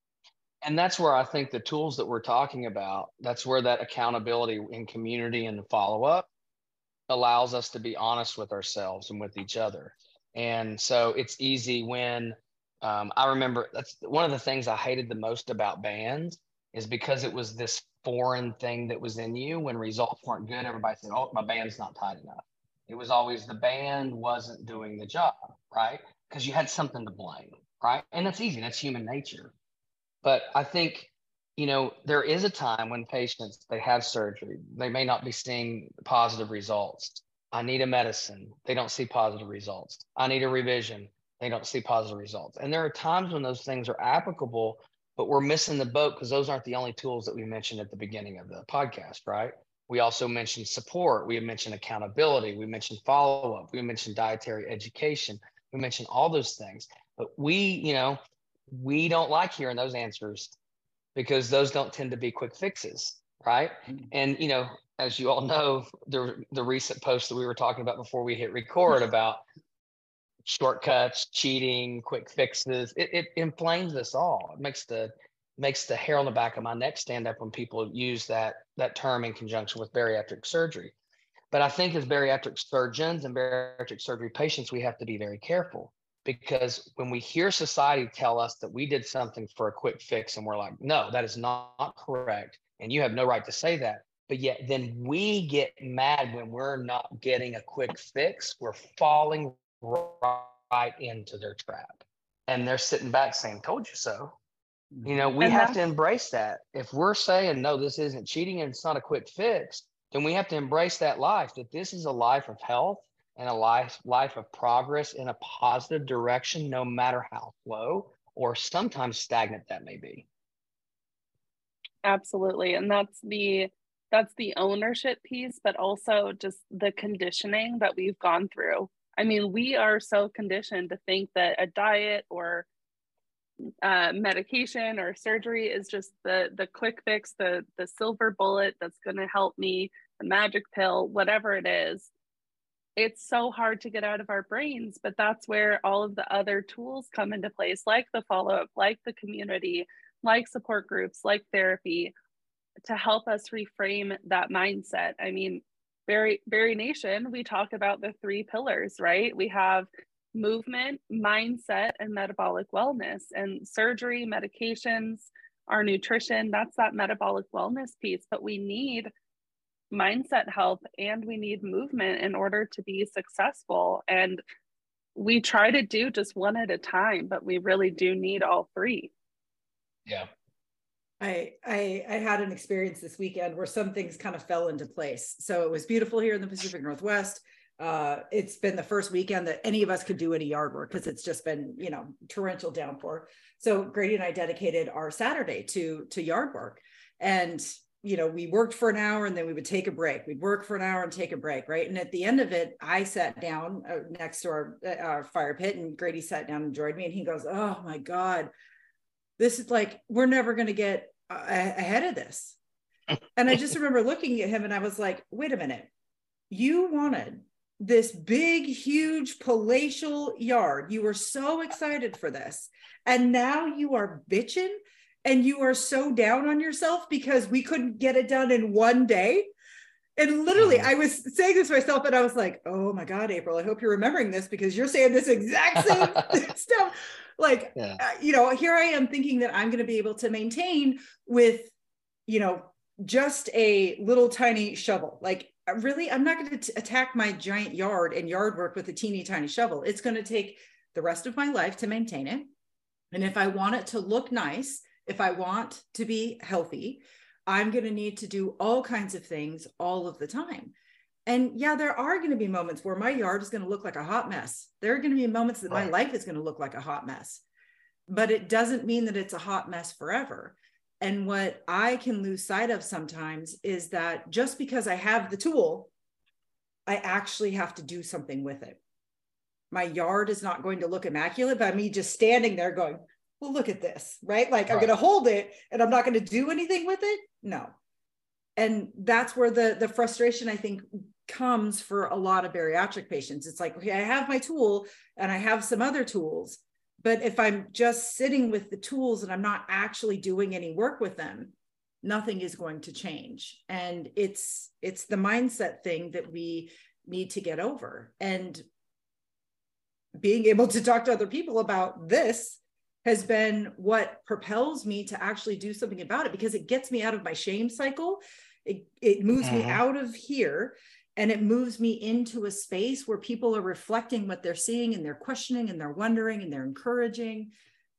[SPEAKER 4] And that's where I think the tools that we're talking about, that's where that accountability in community and follow-up allows us to be honest with ourselves and with each other. And so it's easy when I remember that's one of the things I hated the most about bands is because it was this foreign thing that was in you. When results weren't good, everybody said, oh, my band's not tight enough. It was always the band wasn't doing the job, right? Because you had something to blame, right? And that's easy. That's human nature. But I think, there is a time when patients, they have surgery. They may not be seeing positive results. I need a medicine. They don't see positive results. I need a revision. They don't see positive results. And there are times when those things are applicable, but we're missing the boat because those aren't the only tools that we mentioned at the beginning of the podcast, right? We also mentioned support. We mentioned accountability. We mentioned follow-up. We mentioned dietary education. We mentioned all those things. But we don't like hearing those answers because those don't tend to be quick fixes, right? And, as you all know, the recent post that we were talking about before we hit record about shortcuts, cheating, quick fixes, it inflames us all. It makes the hair on the back of my neck stand up when people use that term in conjunction with bariatric surgery. But I think as bariatric surgeons and bariatric surgery patients, we have to be very careful because when we hear society tell us that we did something for a quick fix and we're like, no, that is not correct. And you have no right to say that. But yet then we get mad when we're not getting a quick fix. We're falling right into their trap. And they're sitting back saying, told you so. We have to embrace that. If we're saying, no, this isn't cheating and it's not a quick fix, then we have to embrace that life, that this is a life of health and a life of progress in a positive direction, no matter how slow or sometimes stagnant that may be.
[SPEAKER 3] Absolutely. And that's the ownership piece, but also just the conditioning that we've gone through. I mean, we are so conditioned to think that a diet or medication or surgery is just the quick fix, the silver bullet that's going to help me, the magic pill, whatever it is. It's so hard to get out of our brains, but that's where all of the other tools come into place, like the follow-up, like the community, like support groups, like therapy, to help us reframe that mindset. I mean, Berry Nation, we talk about the 3 pillars, right? We have movement, mindset, and metabolic wellness. And surgery, medications, our nutrition, that's that metabolic wellness piece. But we need mindset health and we need movement in order to be successful. And we try to do just one at a time, but we really do need all 3.
[SPEAKER 4] Yeah.
[SPEAKER 1] I had an experience this weekend where some things kind of fell into place. So it was beautiful here in the Pacific Northwest. It's been the first weekend that any of us could do any yard work because it's just been, torrential downpour. So Grady and I dedicated our Saturday to yard work. And, we worked for an hour and then we would take a break. We'd work for an hour and take a break, right? And at the end of it, I sat down next to our fire pit, and Grady sat down and joined me, and he goes, "Oh my God, this is like, we're never going to get ahead of this." And I just remember looking at him and I was like, wait a minute, you wanted this big, huge palatial yard. You were so excited for this. And now you are bitching and you are so down on yourself because we couldn't get it done in one day. And literally, I was saying this to myself, and I was like, oh my God, April, I hope you're remembering this because you're saying this exact same stuff. Like, here I am thinking that I'm going to be able to maintain with, just a little tiny shovel. Like, really, I'm not going to attack my giant yard and yard work with a teeny tiny shovel. It's going to take the rest of my life to maintain it. And if I want it to look nice, if I want to be healthy, I'm going to need to do all kinds of things all of the time. And yeah, there are going to be moments where my yard is going to look like a hot mess. There are going to be moments that my life is going to look like a hot mess, but it doesn't mean that it's a hot mess forever. And what I can lose sight of sometimes is that just because I have the tool, I actually have to do something with it. My yard is not going to look immaculate by me just standing there going, well, look at this, right? Like, I'm going to hold it and I'm not going to do anything with it. No. And that's where the frustration, I think, comes for a lot of bariatric patients. It's like, okay, I have my tool and I have some other tools, but if I'm just sitting with the tools and I'm not actually doing any work with them, nothing is going to change. And it's the mindset thing that we need to get over. And being able to talk to other people about this has been what propels me to actually do something about it, because it gets me out of my shame cycle. It moves me out of here, and it moves me into a space where people are reflecting what they're seeing, and they're questioning, and they're wondering, and they're encouraging.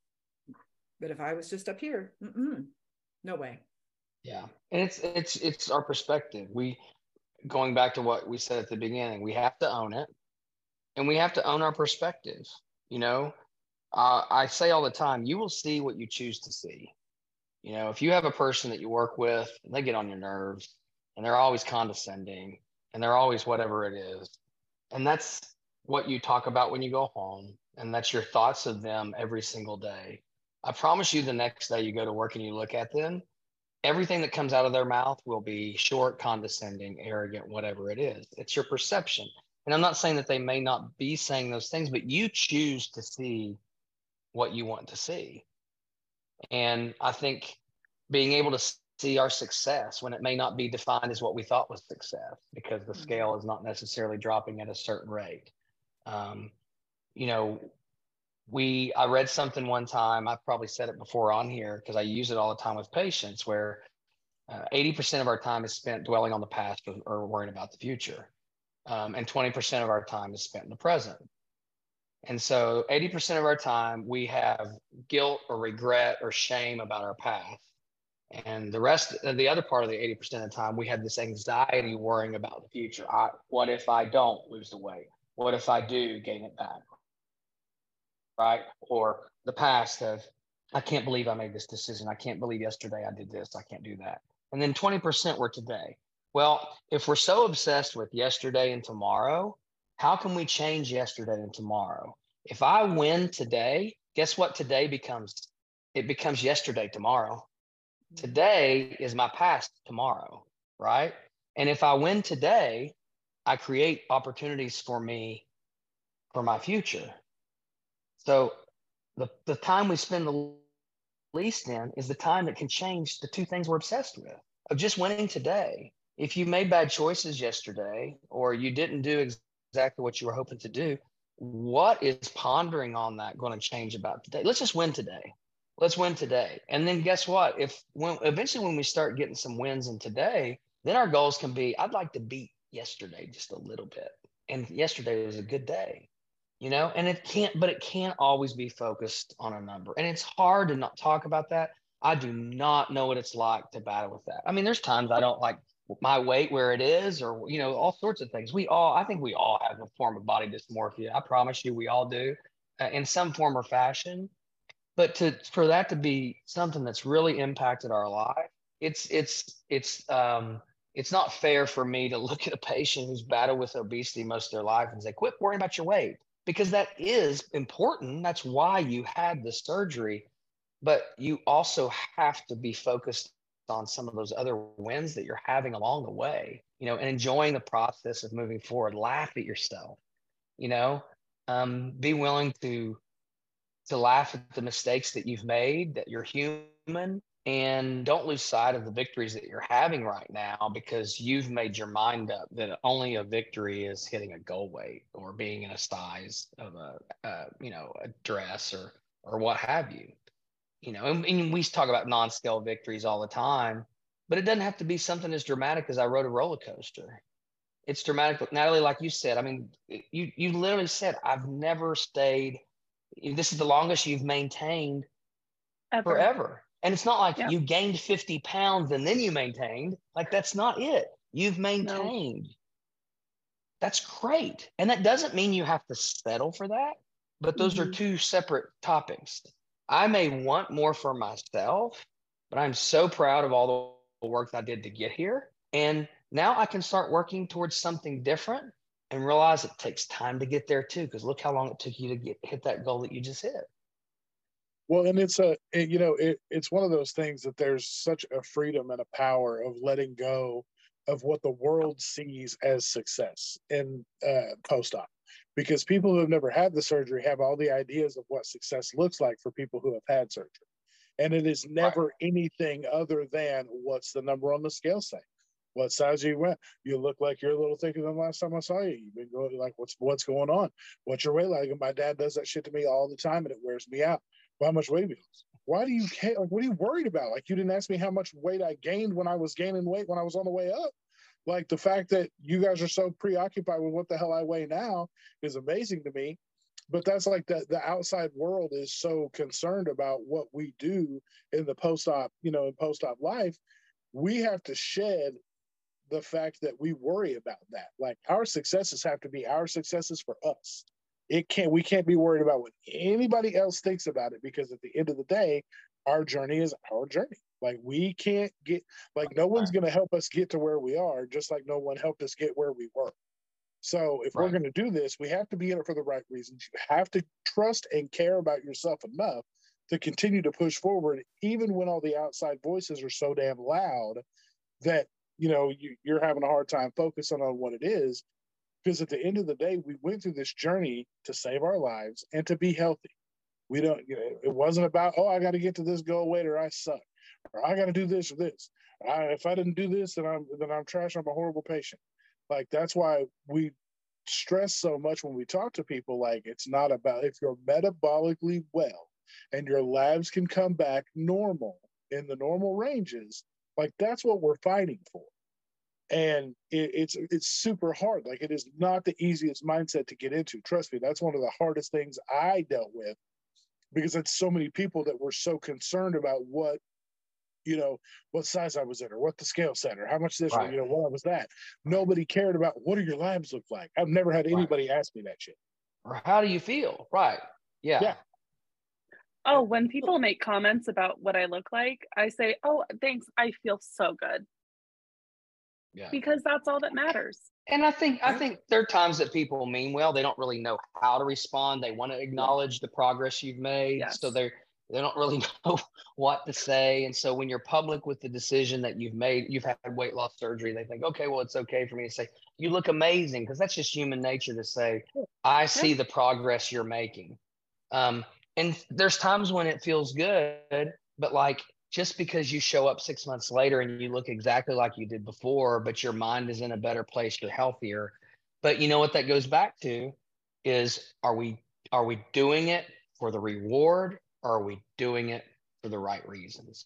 [SPEAKER 1] But if I was just up here, no way.
[SPEAKER 4] Yeah. And it's our perspective. Going back to what we said at the beginning, we have to own it, and we have to own our perspective. I say all the time, you will see what you choose to see. If you have a person that you work with and they get on your nerves and they're always condescending and they're always whatever it is, and that's what you talk about when you go home, and that's your thoughts of them every single day, I promise you the next day you go to work and you look at them, everything that comes out of their mouth will be short, condescending, arrogant, whatever it is. It's your perception. And I'm not saying that they may not be saying those things, but you choose to see what you want to see. And I think being able to see our success when it may not be defined as what we thought was success, because the scale is not necessarily dropping at a certain rate. I read something one time, I've probably said it before on here because I use it all the time with patients, where 80% of our time is spent dwelling on the past or worrying about the future. And 20% of our time is spent in the present. And so 80% of our time, we have guilt or regret or shame about our past. And the other part of the 80% of the time, we have this anxiety worrying about the future. What if I don't lose the weight? What if I do gain it back? Right? Or the past of, I can't believe I made this decision. I can't believe yesterday I did this. I can't do that. And then 20% were today. Well, if we're so obsessed with yesterday and tomorrow, how can we change yesterday and tomorrow? If I win today, guess what today becomes? It becomes yesterday tomorrow. Today is my past tomorrow, right? And if I win today, I create opportunities for me for my future. So the time we spend the least in is the time that can change the two things we're obsessed with, of just winning today. If you made bad choices yesterday, or you didn't do exactly what you were hoping to do, what is pondering on that going to change about today? Let's just win today. Let's win today. And then guess what? Eventually when we start getting some wins in today, then our goals can be, I'd like to beat yesterday just a little bit. And yesterday was a good day, you know, and it can't always be focused on a number. And it's hard to not talk about that. I do not know what it's like to battle with that. I mean, there's times I don't like my weight where it is, or, you know, all sorts of things. I think we all have a form of body dysmorphia. I promise you, we all do in some form or fashion. But for that to be something that's really impacted our life, it's not fair for me to look at a patient who's battled with obesity most of their life and say, quit worrying about your weight, because that is important. That's why you had the surgery. But you also have to be focused on some of those other wins that you're having along the way, you know, and enjoying the process of moving forward. Laugh at yourself, you know, be willing to laugh at the mistakes that you've made, that you're human, and don't lose sight of the victories that you're having right now, because you've made your mind up that only a victory is hitting a goal weight or being in a size of a dress or what have you. You know, and we talk about non-scale victories all the time, but it doesn't have to be something as dramatic as I rode a roller coaster. It's dramatic. But Natalie, like you said, I mean, you literally said, I've never stayed. This is the longest you've maintained forever. And it's not like you gained 50 pounds and then you maintained. Like, that's not it. You've maintained. No. That's great. And that doesn't mean you have to settle for that, but those are two separate topics. I may want more for myself, but I'm so proud of all the work I did to get here. And now I can start working towards something different and realize it takes time to get there too, because look how long it took you to hit that goal that you just hit.
[SPEAKER 5] Well, and it's one of those things that there's such a freedom and a power of letting go of what the world sees as success in post-op, because people who have never had the surgery have all the ideas of what success looks like for people who have had surgery. And it is never anything other than what's the number on the scale say. What size you went? You look like you're a little thicker than last time I saw you. You've been going like, what's going on? What's your weight like? And my dad does that shit to me all the time, and it wears me out. Well, how much weight you lose? Why do you care? Like, what are you worried about? Like, you didn't ask me how much weight I gained when I was gaining weight when I was on the way up. Like, the fact that you guys are so preoccupied with what the hell I weigh now is amazing to me. But that's like the outside world is so concerned about what we do in the post-op, in post-op life. We have to shed the fact that we worry about that. Like, our successes have to be our successes for us. We can't be worried about what anybody else thinks about it, because at the end of the day, our journey is our journey. Like, we can't get, like, no one's going to help us get to where we are, just like no one helped us get where we were. So if we're going to do this, we have to be in it for the right reasons. You have to trust and care about yourself enough to continue to push forward, even when all the outside voices are so damn loud that, you're having a hard time focusing on what it is. Because at the end of the day, we went through this journey to save our lives and to be healthy. We don't, it wasn't about, I got to get to this goal weight or I suck, or I got to do this or this. If I didn't do this, then I'm trash. I'm a horrible patient. Like, that's why we stress so much when we talk to people. Like, it's not about, if you're metabolically well and your labs can come back normal in the normal ranges, like, that's what we're fighting for. And it's super hard. Like, it is not the easiest mindset to get into. Trust me, that's one of the hardest things I dealt with, because it's so many people that were so concerned about what size I was in, or what the scale said, or how much this, or what was that. Nobody cared about what do your labs look like. I've never had anybody ask me that shit.
[SPEAKER 4] Or how do you feel? Right. Yeah.
[SPEAKER 3] Oh, when people make comments about what I look like, I say, oh, thanks. I feel so good. because that's all that matters.
[SPEAKER 4] And I think there are times that people mean well, they don't really know how to respond. They want to acknowledge the progress you've made.
[SPEAKER 3] Yes.
[SPEAKER 4] So they don't really know what to say. And so when you're public with the decision that you've made, you've had weight loss surgery, they think, okay, well, it's okay for me to say, you look amazing, because that's just human nature to say, I see the progress you're making. And there's times when it feels good, but like, just because you show up 6 months later and you look exactly like you did before, but your mind is in a better place, you're healthier. But you know what that goes back to is, are we doing it for the reward, or are we doing it for the right reasons?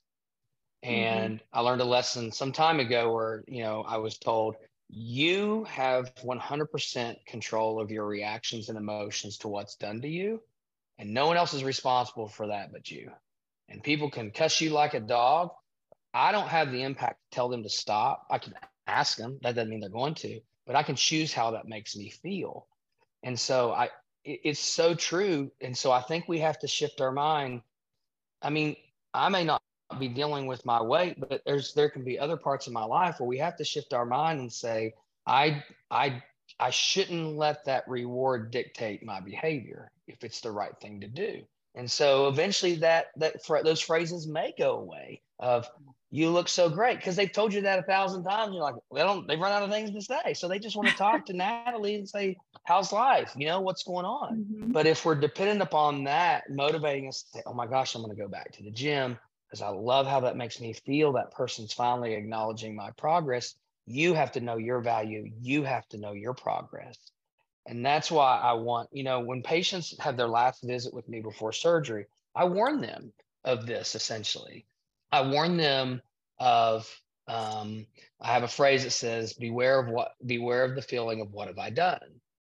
[SPEAKER 4] And I learned a lesson some time ago where, I was told, you have 100% control of your reactions and emotions to what's done to you. And no one else is responsible for that but you. And people can cuss you like a dog. I don't have the impact to tell them to stop. I can ask them. That doesn't mean they're going to, but I can choose how that makes me feel. And so it's so true. And so I think we have to shift our mind. I mean, I may not be dealing with my weight, but there can be other parts of my life where we have to shift our mind and say, I shouldn't let that reward dictate my behavior if it's the right thing to do. And so eventually those phrases may go away of, you look so great, because they've told you that 1,000 times. You're like, they've run out of things to say. So they just want to talk to Natalie and say, how's life? What's going on? But if we're dependent upon that motivating us to say, oh my gosh, I'm going to go back to the gym because I love how that makes me feel. That person's finally acknowledging my progress. You have to know your value. You have to know your progress. And that's why I want, when patients have their last visit with me before surgery, I warn them of this essentially. I warn them of, I have a phrase that says, beware of the feeling of what have I done?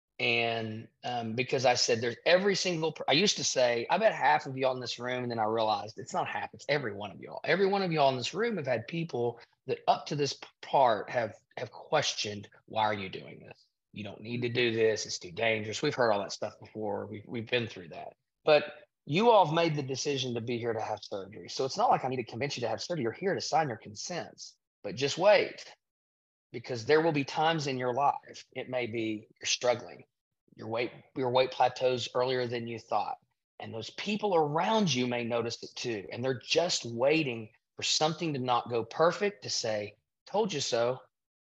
[SPEAKER 4] And because I said I used to say, I bet half of y'all in this room, and then I realized it's not half, it's every one of y'all. Every one of y'all in this room have had people that up to this part have questioned, why are you doing this? You don't need to do this. It's too dangerous. We've heard all that stuff before. We've been through that. But you all have made the decision to be here to have surgery. So it's not like I need to convince you to have surgery. You're here to sign your consents. But just wait, because there will be times in your life, it may be you're struggling. Your weight plateaus earlier than you thought. And those people around you may notice it too. And they're just waiting for something to not go perfect to say, told you so.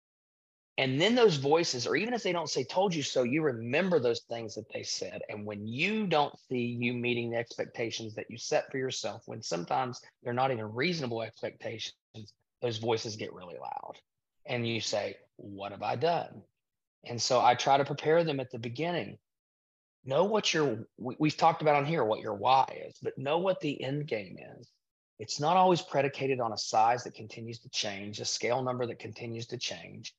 [SPEAKER 4] And then those voices, or even if they don't say told you so, you remember those things that they said. And when you don't see you meeting the expectations that you set for yourself, when sometimes they're not even reasonable expectations, those voices get really loud. And you say, what have I done? And so I try to prepare them at the beginning. Know what we've talked about on here, what your why is, but know what the end game is. It's not always predicated on a size that continues to change, a scale number that continues to change.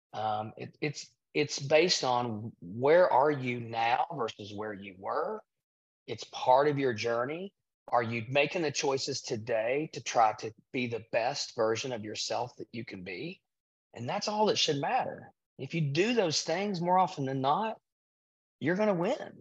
[SPEAKER 4] It's based on where are you now versus where you were. It's part of your journey. Are you making the choices today to try to be the best version of yourself that you can be? And that's all that should matter. If you do those things more often than not, you're going to win,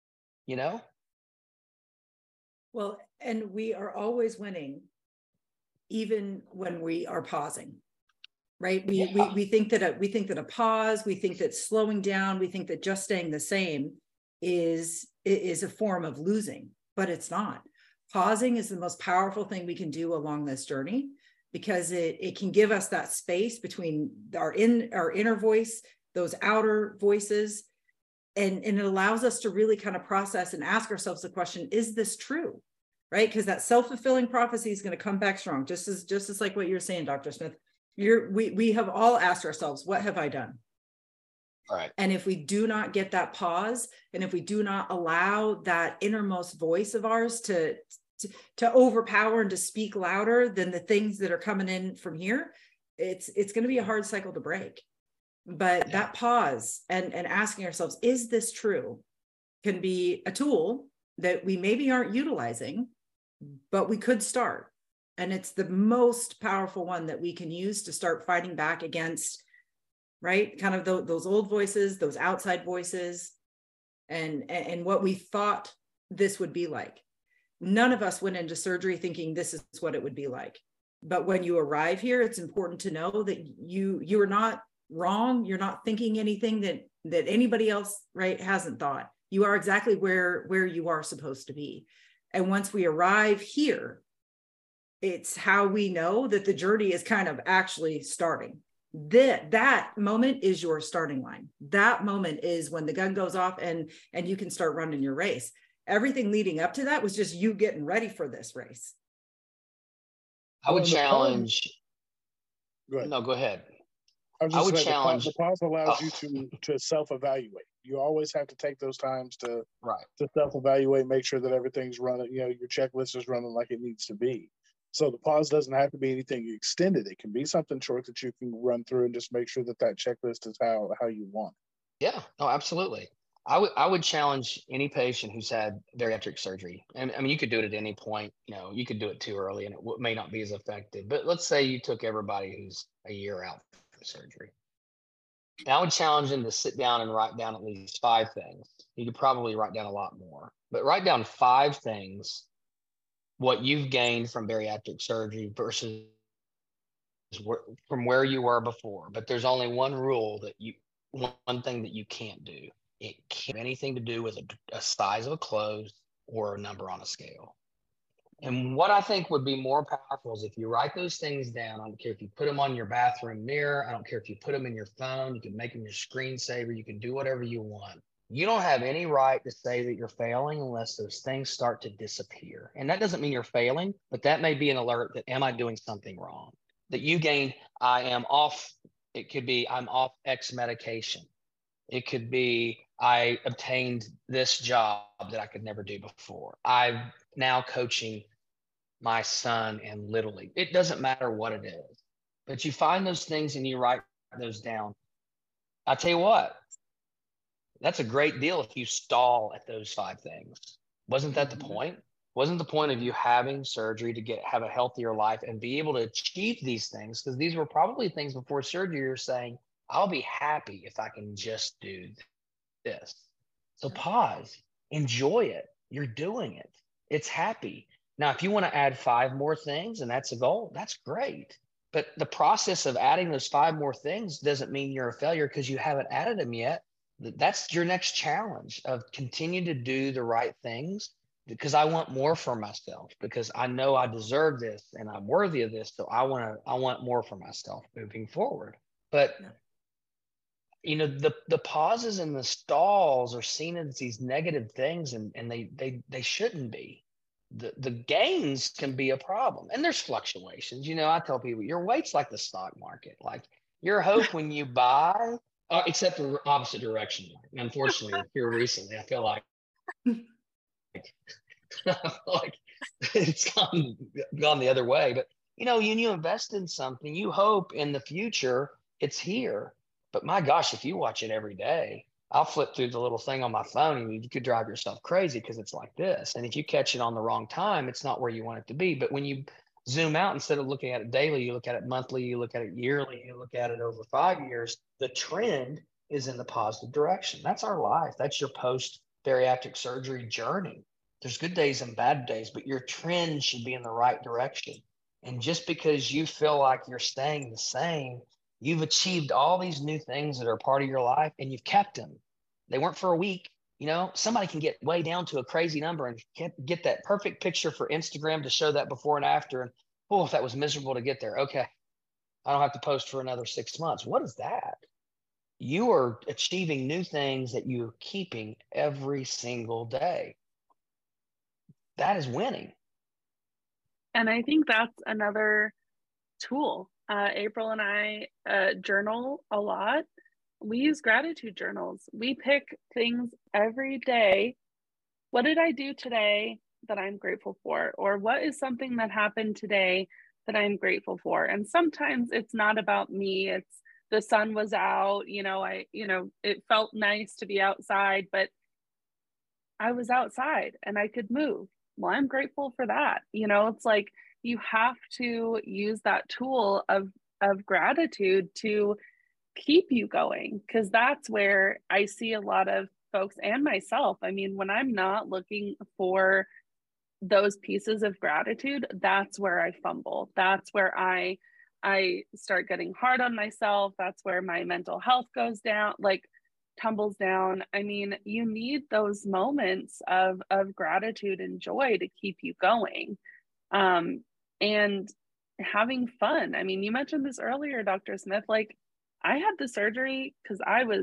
[SPEAKER 1] Well, and we are always winning, even when we are pausing. Right. We think that a pause, we think that slowing down, we think that just staying the same is a form of losing, but it's not. Pausing is the most powerful thing we can do along this journey, because it can give us that space between our inner voice, those outer voices, and it allows us to really kind of process and ask ourselves the question, is this true? Right? Because that self-fulfilling prophecy is going to come back strong, just as like what you're saying, Dr. Smith. We have all asked ourselves, what have I done?
[SPEAKER 4] All right.
[SPEAKER 1] And if we do not get that pause, and if we do not allow that innermost voice of ours to overpower and to speak louder than the things that are coming in from here, it's going to be a hard cycle to break. But that pause and asking ourselves, is this true, can be a tool that we maybe aren't utilizing, but we could start. And it's the most powerful one that we can use to start fighting back against, right? Kind of those old voices, those outside voices, and what we thought this would be like. None of us went into surgery thinking this is what it would be like. But when you arrive here, it's important to know that you are not wrong. You're not thinking anything that anybody else, right, hasn't thought. You are exactly where you are supposed to be. And once we arrive here, it's how we know that the journey is kind of actually starting. That moment is your starting line. That moment is when the gun goes off and you can start running your race. Everything leading up to that was just you getting ready for this race.
[SPEAKER 4] I would challenge.
[SPEAKER 5] Go ahead.
[SPEAKER 4] No, go ahead.
[SPEAKER 5] I would
[SPEAKER 4] challenge.
[SPEAKER 5] The pause allows you to self-evaluate. You always have to take those times to self-evaluate, make sure that everything's running, your checklist is running like it needs to be. So the pause doesn't have to be anything extended. It can be something short that you can run through and just make sure that checklist is how you want it.
[SPEAKER 4] Yeah, no, absolutely. I would challenge any patient who's had bariatric surgery. And I mean, you could do it at any point. You could do it too early and it may not be as effective. But let's say you took everybody who's a year out from surgery. And I would challenge them to sit down and write down at least 5 things. You could probably write down a lot more, but write down 5 things, what you've gained from bariatric surgery versus from where you were before. But there's only one rule one thing that you can't do. It can't have anything to do with a size of a clothes or a number on a scale. And what I think would be more powerful is if you write those things down. I don't care if you put them on your bathroom mirror. I don't care if you put them in your phone. You can make them your screensaver. You can do whatever you want. You don't have any right to say that you're failing unless those things start to disappear. And that doesn't mean you're failing, but that may be an alert that, am I doing something wrong? That you gained, I am off. It could be, I'm off X medication. It could be, I obtained this job that I could never do before. I'm now coaching my son in Little League. It doesn't matter what it is, but you find those things and you write those down. I tell you what, that's a great deal if you stall at those 5 things. Wasn't that the point? Wasn't the point of you having surgery to have a healthier life and be able to achieve these things? Because these were probably things before surgery you're saying, I'll be happy if I can just do this. So pause, enjoy it. You're doing it. It's happy. Now, if you want to add 5 more things and that's a goal, that's great. But the process of adding those 5 more things doesn't mean you're a failure because you haven't added them yet. That's your next challenge of continue to do the right things because I want more for myself because I know I deserve this and I'm worthy of this. So I want more for myself moving forward. But the pauses and the stalls are seen as these negative things and they shouldn't be. The gains can be a problem and there's fluctuations. I tell people your weight's like the stock market. Like your hope when you buy, except the opposite direction. Unfortunately, here recently, I feel like it's gone the other way. But when you invest in something, you hope in the future it's here. But my gosh, if you watch it every day, I'll flip through the little thing on my phone and you could drive yourself crazy because it's like this. And if you catch it on the wrong time, it's not where you want it to be. But when you zoom out, instead of looking at it daily, you look at it monthly, you look at it yearly, you look at it over 5 years, the trend is in the positive direction. That's our life. That's your post-bariatric surgery journey. There's good days and bad days, but your trend should be in the right direction. And just because you feel like you're staying the same, you've achieved all these new things that are part of your life and you've kept them. They weren't for a week. Somebody can get way down to a crazy number and get that perfect picture for Instagram to show that before and after. And if that was miserable to get there. Okay. I don't have to post for another 6 months. What is that? You are achieving new things that you're keeping every single day. That is winning.
[SPEAKER 3] And I think that's another tool. April and I journal a lot. We use gratitude journals. We pick things every day. What did I do today that I'm grateful for? Or what is something that happened today that I'm grateful for? And sometimes it's not about me. It's the sun was out, it felt nice to be outside, but I was outside and I could move. Well, I'm grateful for that. It's like you have to use that tool of gratitude to keep you going, because that's where I see a lot of folks and myself. I mean, when I'm not looking for those pieces of gratitude, that's where I fumble. That's where I I start getting hard on myself. That's where my mental health goes down, like tumbles down. I mean, you need those moments of gratitude and joy to keep you going. And having fun. I mean, you mentioned this earlier, Dr. Smith, like I had the surgery because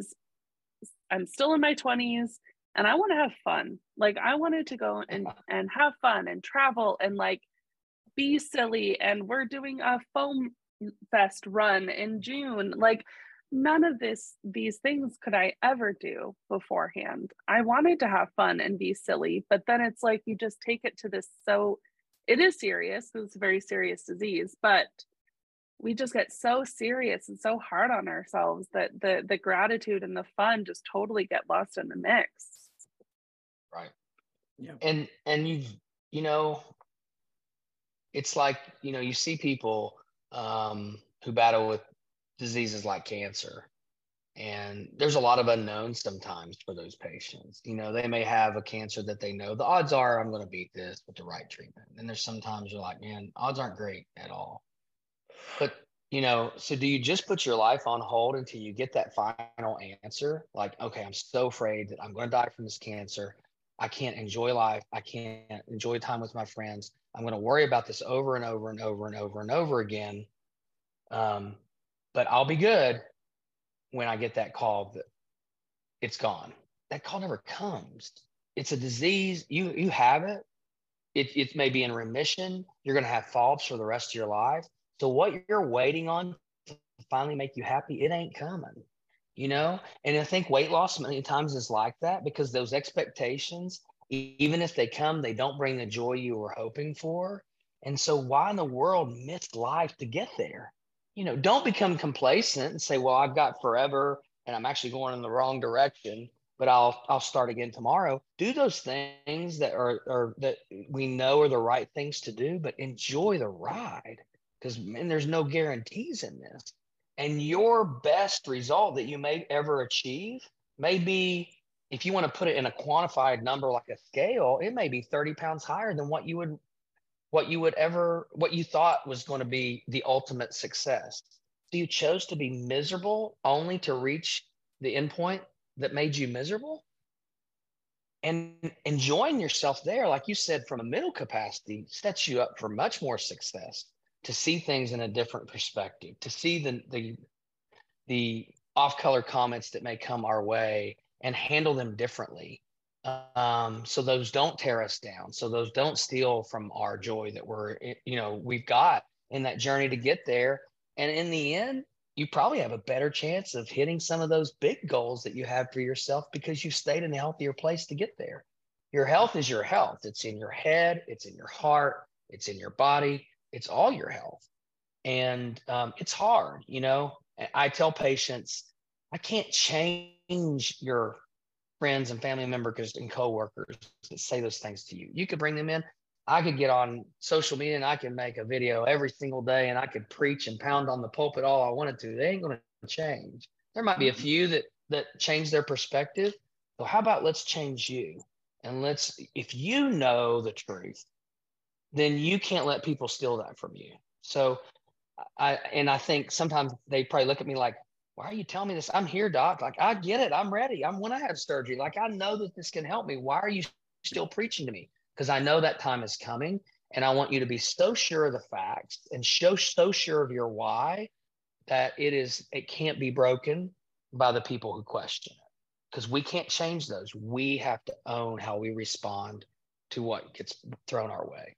[SPEAKER 3] I'm still in my 20s and I want to have fun. Like I wanted to go and have fun and travel and like be silly. And we're doing a foam fest run in June. Like none of these things could I ever do beforehand. I wanted to have fun and be silly, but then it's like you just take it to this. So it is serious. It's a very serious disease, but we just get so serious and so hard on ourselves that the gratitude and the fun just totally get lost in the mix.
[SPEAKER 4] Right.
[SPEAKER 1] Yeah.
[SPEAKER 4] And you know, it's like, you know, you see people who battle with diseases like cancer, and there's a lot of unknowns sometimes for those patients. You know, they may have a cancer that they know the odds are I'm going to beat this with the right treatment. And there's sometimes you're like, man, odds aren't great at all. But, you know, so do you just put your life on hold until you get that final answer? Like, okay, I'm so afraid that I'm going to die from this cancer. I can't enjoy life. I can't enjoy time with my friends. I'm going to worry about this over and over and over and over and over again. But I'll be good when I get that call that it's gone. That call never comes. It's a disease. You have it. It may be in remission. You're going to have follow-ups for the rest of your life. So what you're waiting on to finally make you happy, it ain't coming, you know? And I think weight loss many times is like that because those expectations, even if they come, they don't bring the joy you were hoping for. And so why in the world miss life to get there? You know, don't become complacent and say, well, I've got forever and I'm actually going in the wrong direction, but I'll start again tomorrow. Do those things that are that we know are the right things to do, but enjoy the ride. Because, man, there's no guarantees in this. And your best result that you may ever achieve may be, if you want to put it in a quantified number like a scale, it may be 30 pounds higher than what you thought was going to be the ultimate success. So you chose to be miserable only to reach the endpoint that made you miserable? And enjoying yourself there, like you said, from a mental capacity, sets you up for much more success. To see things in a different perspective, to see the off-color comments that may come our way and handle them differently. So those don't tear us down. So those don't steal from our joy that we've got in that journey to get there. And in the end, you probably have a better chance of hitting some of those big goals that you have for yourself because you stayed in a healthier place to get there. Your health is your health. It's in your head. It's in your heart. It's in your body. It's all your health. And it's hard, you know. I tell patients, I can't change your friends and family members and coworkers that say those things to you. You could bring them in. I could get on social media and I could make a video every single day and I could preach and pound on the pulpit all I wanted to. They ain't going to change. There might be a few that change their perspective. So how about let's change you? And if you know the truth, then you can't let people steal that from you. So I think sometimes they probably look at me like, why are you telling me this? I'm here, doc. Like, I get it. I'm ready. I'm when I have surgery. Like, I know that this can help me. Why are you still preaching to me? Because I know that time is coming. And I want you to be so sure of the facts and so sure of your why that it can't be broken by the people who question it. Because we can't change those. We have to own how we respond to what gets thrown our way.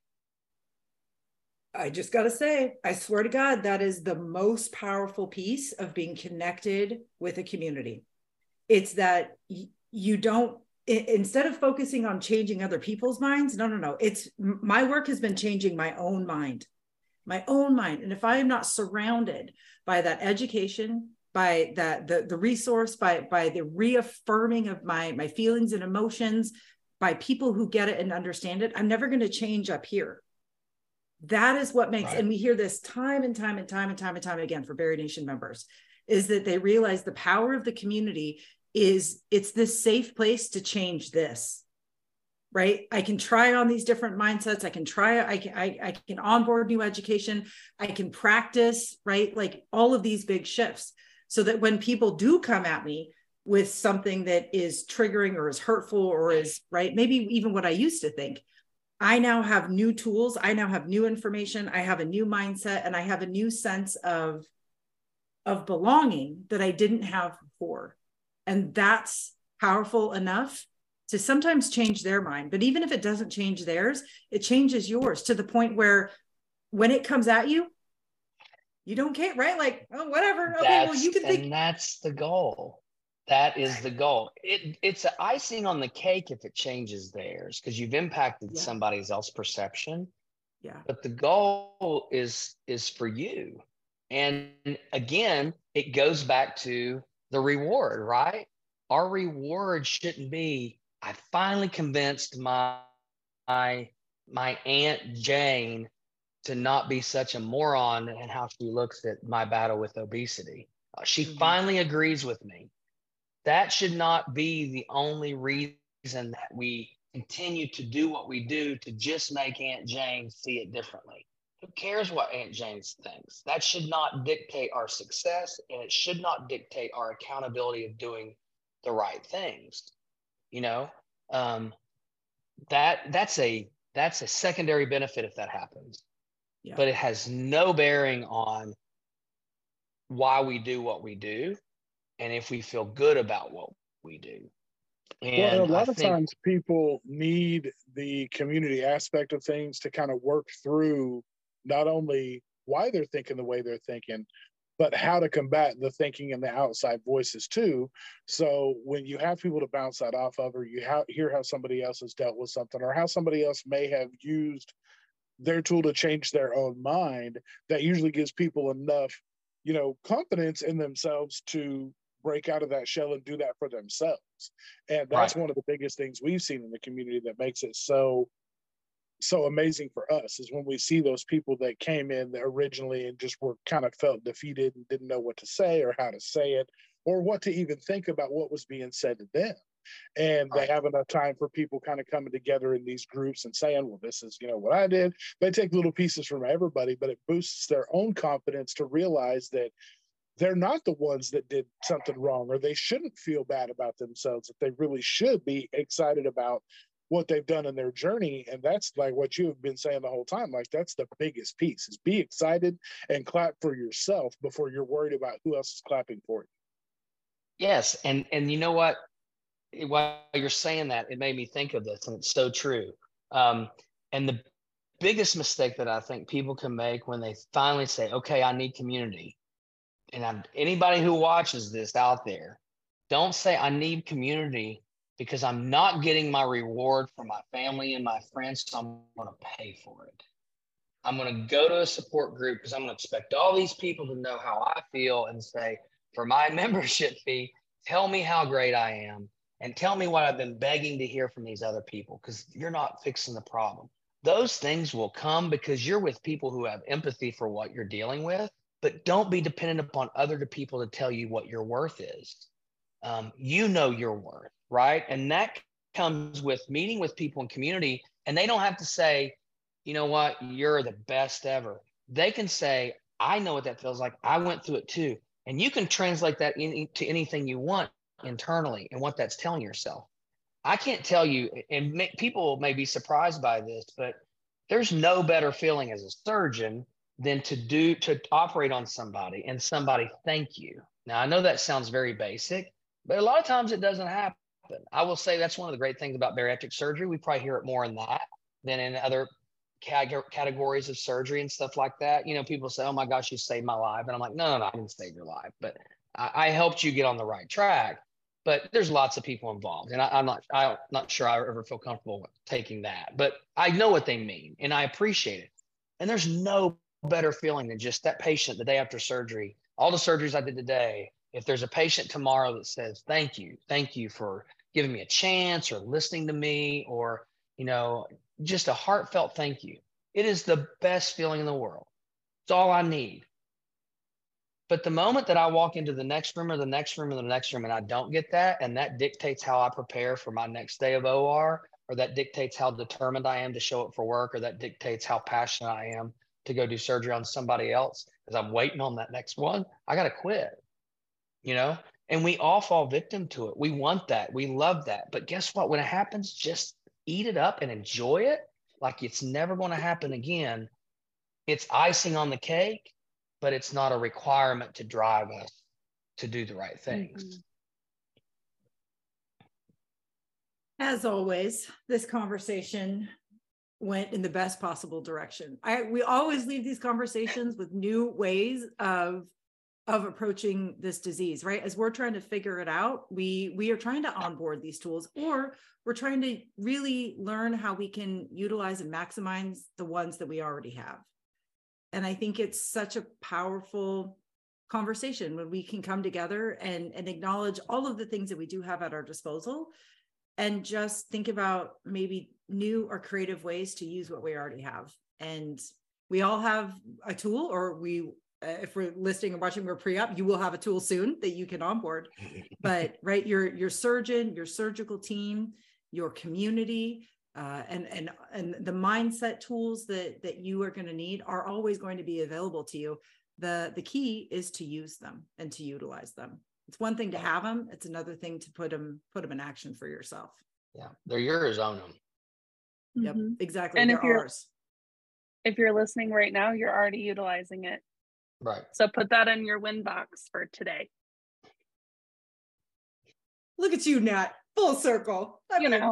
[SPEAKER 1] I just got to say, I swear to God, that is the most powerful piece of being connected with a community. It's that you don't, instead of focusing on changing other people's minds, no. It's my work has been changing my own mind. And if I am not surrounded by that education, by that, the resource, by the reaffirming of my feelings and emotions, by people who get it and understand it, I'm never going to change up here. That is what makes, and we hear this time and time again for Berry Nation members, is that they realize the power of the community is it's this safe place to change this. right? I can try on these different mindsets. I can onboard new education. I can practice, right? Like all of these big shifts, so that when people do come at me with something that is triggering or is hurtful or is, right, maybe even what I used to think, I now have new tools. I now have new information. I have a new mindset, and I have a new sense of belonging that I didn't have before. And that's powerful enough to sometimes change their mind. But even if it doesn't change theirs, it changes yours to the point where when it comes at you, you don't care, right? Like, oh, whatever. Okay, well, you can think.
[SPEAKER 4] And that's the goal. That is the goal. It's an icing on the cake if it changes theirs, because you've impacted somebody else's perception.
[SPEAKER 1] Yeah.
[SPEAKER 4] But the goal is for you. And again, it goes back to the reward, right? Our reward shouldn't be, I finally convinced my Aunt Jane to not be such a moron in how she looks at my battle with obesity. She finally agrees with me. That should not be the only reason that we continue to do what we do, to just make Aunt Jane see it differently. Who cares what Aunt Jane thinks? That should not dictate our success, and it should not dictate our accountability of doing the right things. You know, that's a secondary benefit if that happens. Yeah. But it has no bearing on why we do what we do, and if we feel good about what we do.
[SPEAKER 5] And a lot of times people need the community aspect of things to kind of work through not only why they're thinking the way they're thinking, but how to combat the thinking and the outside voices too. So when you have people to bounce that off of, or you hear how somebody else has dealt with something, or how somebody else may have used their tool to change their own mind, that usually gives people enough, confidence in themselves to break out of that shell and do that for themselves. And that's one of the biggest things we've seen in the community that makes it so amazing for us, is when we see those people that came in originally and just were kind of felt defeated and didn't know what to say or how to say it or what to even think about what was being said to them. And they have enough time for people kind of coming together in these groups and saying, well, this is, what I did. They take little pieces from everybody, but it boosts their own confidence to realize that they're not the ones that did something wrong, or they shouldn't feel bad about themselves, that they really should be excited about what they've done in their journey. And that's like what you have been saying the whole time. Like, that's the biggest piece, is be excited and clap for yourself before you're worried about who else is clapping for you.
[SPEAKER 4] Yes. And you know what? While you're saying that, it made me think of this, and it's so true. And the biggest mistake that I think people can make when they finally say, okay, I need community. And anybody who watches this out there, don't say I need community because I'm not getting my reward from my family and my friends, so I'm going to pay for it. I'm going to go to a support group because I'm going to expect all these people to know how I feel and say, for my membership fee, tell me how great I am and tell me what I've been begging to hear from these other people, because you're not fixing the problem. Those things will come because you're with people who have empathy for what you're dealing with. But don't be dependent upon other people to tell you what your worth is. You know your worth, right? And that comes with meeting with people in community, and they don't have to say, you know what, you're the best ever. They can say, I know what that feels like. I went through it too. And you can translate that into anything you want internally and what that's telling yourself. I can't tell you, and people may be surprised by this, but there's no better feeling as a surgeon than to operate on somebody and somebody thank you. Now, I know that sounds very basic, but a lot of times it doesn't happen. I will say that's one of the great things about bariatric surgery. We probably hear it more in that than in other categories of surgery and stuff like that. People say, oh my gosh, you saved my life. And I'm like, no, I didn't save your life, but I helped you get on the right track. But there's lots of people involved, and I'm not sure I ever feel comfortable with taking that, but I know what they mean and I appreciate it. And there's no better feeling than just that patient the day after surgery, all the surgeries I did today. If there's a patient tomorrow that says, thank you for giving me a chance or listening to me, or, just a heartfelt thank you. It is the best feeling in the world. It's all I need. But the moment that I walk into the next room or the next room or the next room and I don't get that, and that dictates how I prepare for my next day of OR or that dictates how determined I am to show up for work, or that dictates how passionate I am to go do surgery on somebody else because I'm waiting on that next one, I got to quit, you know? And we all fall victim to it. We want that. We love that. But guess what? When it happens, just eat it up and enjoy it like it's never going to happen again. It's icing on the cake, but it's not a requirement to drive us to do the right things.
[SPEAKER 3] Mm-hmm.
[SPEAKER 1] As always, this conversation went in the best possible direction. We always leave these conversations with new ways of approaching this disease, right? As we're trying to figure it out, we are trying to onboard these tools, or we're trying to really learn how we can utilize and maximize the ones that we already have. And I think it's such a powerful conversation when we can come together and acknowledge all of the things that we do have at our disposal, and just think about maybe new or creative ways to use what we already have. And we all have a tool, or if we're listening and watching, we're pre-op, you will have a tool soon that you can onboard. But right, your surgeon, your surgical team, your community, and the mindset tools that you are going to need are always going to be available to you. The key is to use them and to utilize them. It's one thing to have them. It's another thing to put them in action for yourself.
[SPEAKER 4] Yeah. They're yours, own them.
[SPEAKER 1] Yep,
[SPEAKER 3] Mm-hmm.
[SPEAKER 1] exactly.
[SPEAKER 3] And
[SPEAKER 1] they're ours.
[SPEAKER 3] If you're listening right now, you're already utilizing it.
[SPEAKER 4] Right.
[SPEAKER 3] So put that in your win box for today.
[SPEAKER 1] Look at you, Nat. Full circle. I mean,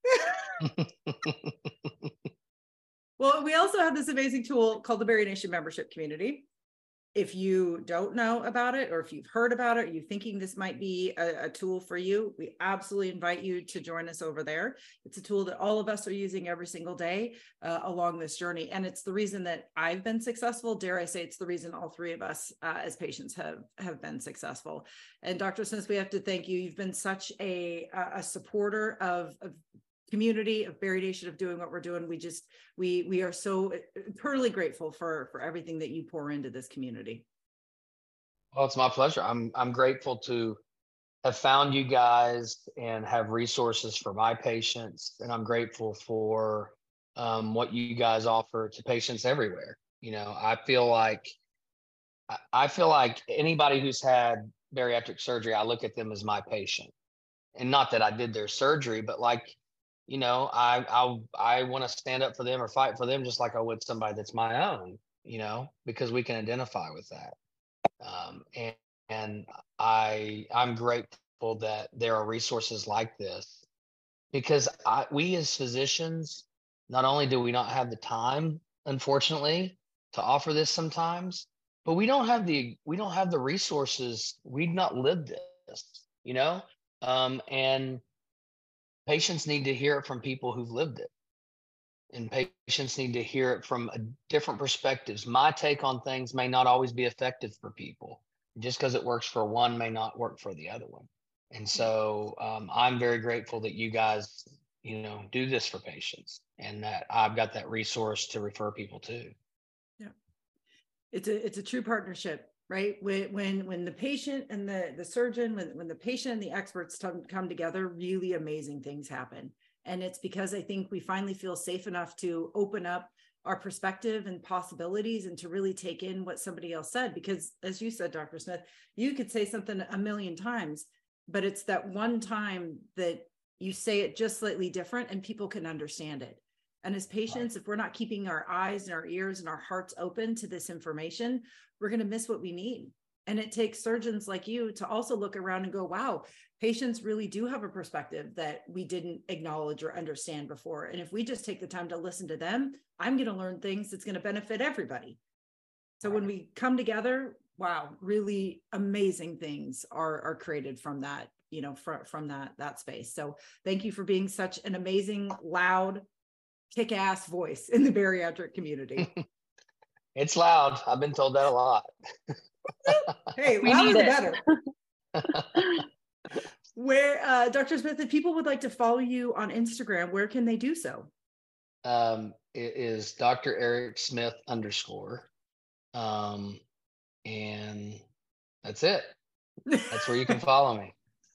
[SPEAKER 1] Well, we also have this amazing tool called the Berry Nation Membership Community. If you don't know about it, or if you've heard about it, or you're thinking this might be a tool for you, we absolutely invite you to join us over there. It's a tool that all of us are using every single day along this journey. And it's the reason that I've been successful. Dare I say, it's the reason all three of us as patients have been successful. And Dr. Smith, we have to thank you. You've been such a supporter of community, of Berry Nation, of doing what we're doing. We are so eternally grateful for everything that you pour into this community.
[SPEAKER 4] Well, it's my pleasure. I'm grateful to have found you guys and have resources for my patients, and I'm grateful for what you guys offer to patients everywhere. You know, I feel like anybody who's had bariatric surgery, I look at them as my patient, and not that I did their surgery, but like, you know, I want to stand up for them or fight for them just like I would somebody that's my own, you know, because we can identify with that. And I'm grateful that there are resources like this, because we as physicians, not only do we not have the time, unfortunately, to offer this sometimes, but we don't have the resources. We've not lived this, you know, and patients need to hear it from people who've lived it, and patients need to hear it from different perspectives. My take on things may not always be effective for people. Just because it works for one may not work for the other one. And so I'm very grateful that you guys, you know, do this for patients, and that I've got that resource to refer people to.
[SPEAKER 1] Yeah, it's a true partnership. Right. When the patient and the surgeon, when the patient and the experts come together, really amazing things happen. And it's because I think we finally feel safe enough to open up our perspective and possibilities, and to really take in what somebody else said. Because as you said, Dr. Smith, you could say something a million times, but it's that one time that you say it just slightly different and people can understand it. And as patients, if we're not keeping our eyes and our ears and our hearts open to this information, we're going to miss what we need. And it takes surgeons like you to also look around and go, wow, patients really do have a perspective that we didn't acknowledge or understand before. And if we just take the time to listen to them, I'm going to learn things that's going to benefit everybody. So when we come together, wow, really amazing things are created from that, you know, from that space. So thank you for being such an amazing, loud, kick-ass voice in the bariatric community.
[SPEAKER 4] It's loud. I've been told that a lot.
[SPEAKER 1] Hey, louder the better. Where, Dr. Smith, if people would like to follow you on Instagram, where can they do so?
[SPEAKER 4] It is Dr. Eric Smith _ and that's it. That's where you can follow me.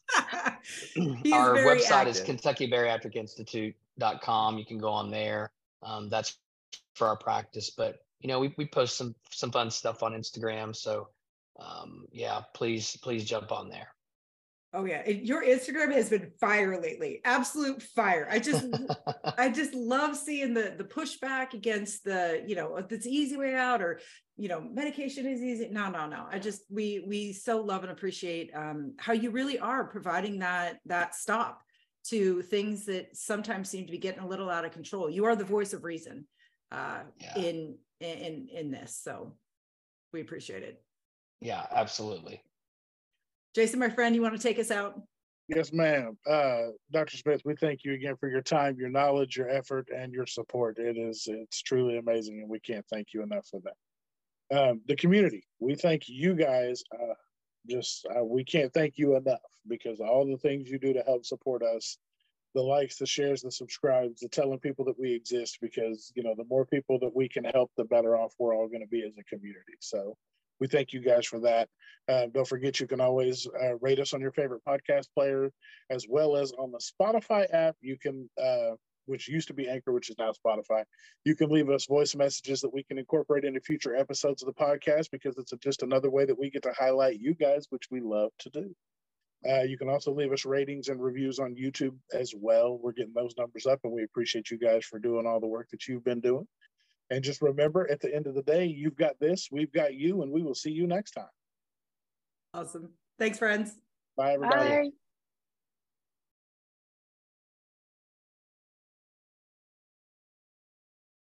[SPEAKER 4] Our website
[SPEAKER 1] active.
[SPEAKER 4] is KentuckyBariatricInstitute.com. You can go on there. That's for our practice, but we post some fun stuff on Instagram. So yeah, please jump on there.
[SPEAKER 1] Oh yeah, your Instagram has been fire lately. Absolute fire. I just love seeing the pushback against the, it's easy way out, or medication is easy. No. We so love and appreciate how you really are providing that stop to things that sometimes seem to be getting a little out of control. You are the voice of reason in this. So we appreciate it.
[SPEAKER 4] Yeah, absolutely.
[SPEAKER 1] Jason, my friend, you want to take us out?
[SPEAKER 5] Yes, ma'am. Dr. Smith, we thank you again for your time, your knowledge, your effort, and your support. It's truly amazing, and we can't thank you enough for that. The community, we thank you guys. We can't thank you enough, because all the things you do to help support us, the likes, the shares, the subscribes, the telling people that we exist, because, the more people that we can help, the better off we're all going to be as a community. So we thank you guys for that. Don't forget, you can always rate us on your favorite podcast player, as well as on the Spotify app. You can, which used to be Anchor, which is now Spotify. You can leave us voice messages that we can incorporate into future episodes of the podcast, because it's just another way that we get to highlight you guys, which we love to do. You can also leave us ratings and reviews on YouTube as well. We're getting those numbers up, and we appreciate you guys for doing all the work that you've been doing. And just remember, at the end of the day, you've got this, we've got you, and we will see you next time.
[SPEAKER 1] Awesome. Thanks, friends.
[SPEAKER 5] Bye, everybody.
[SPEAKER 3] Bye.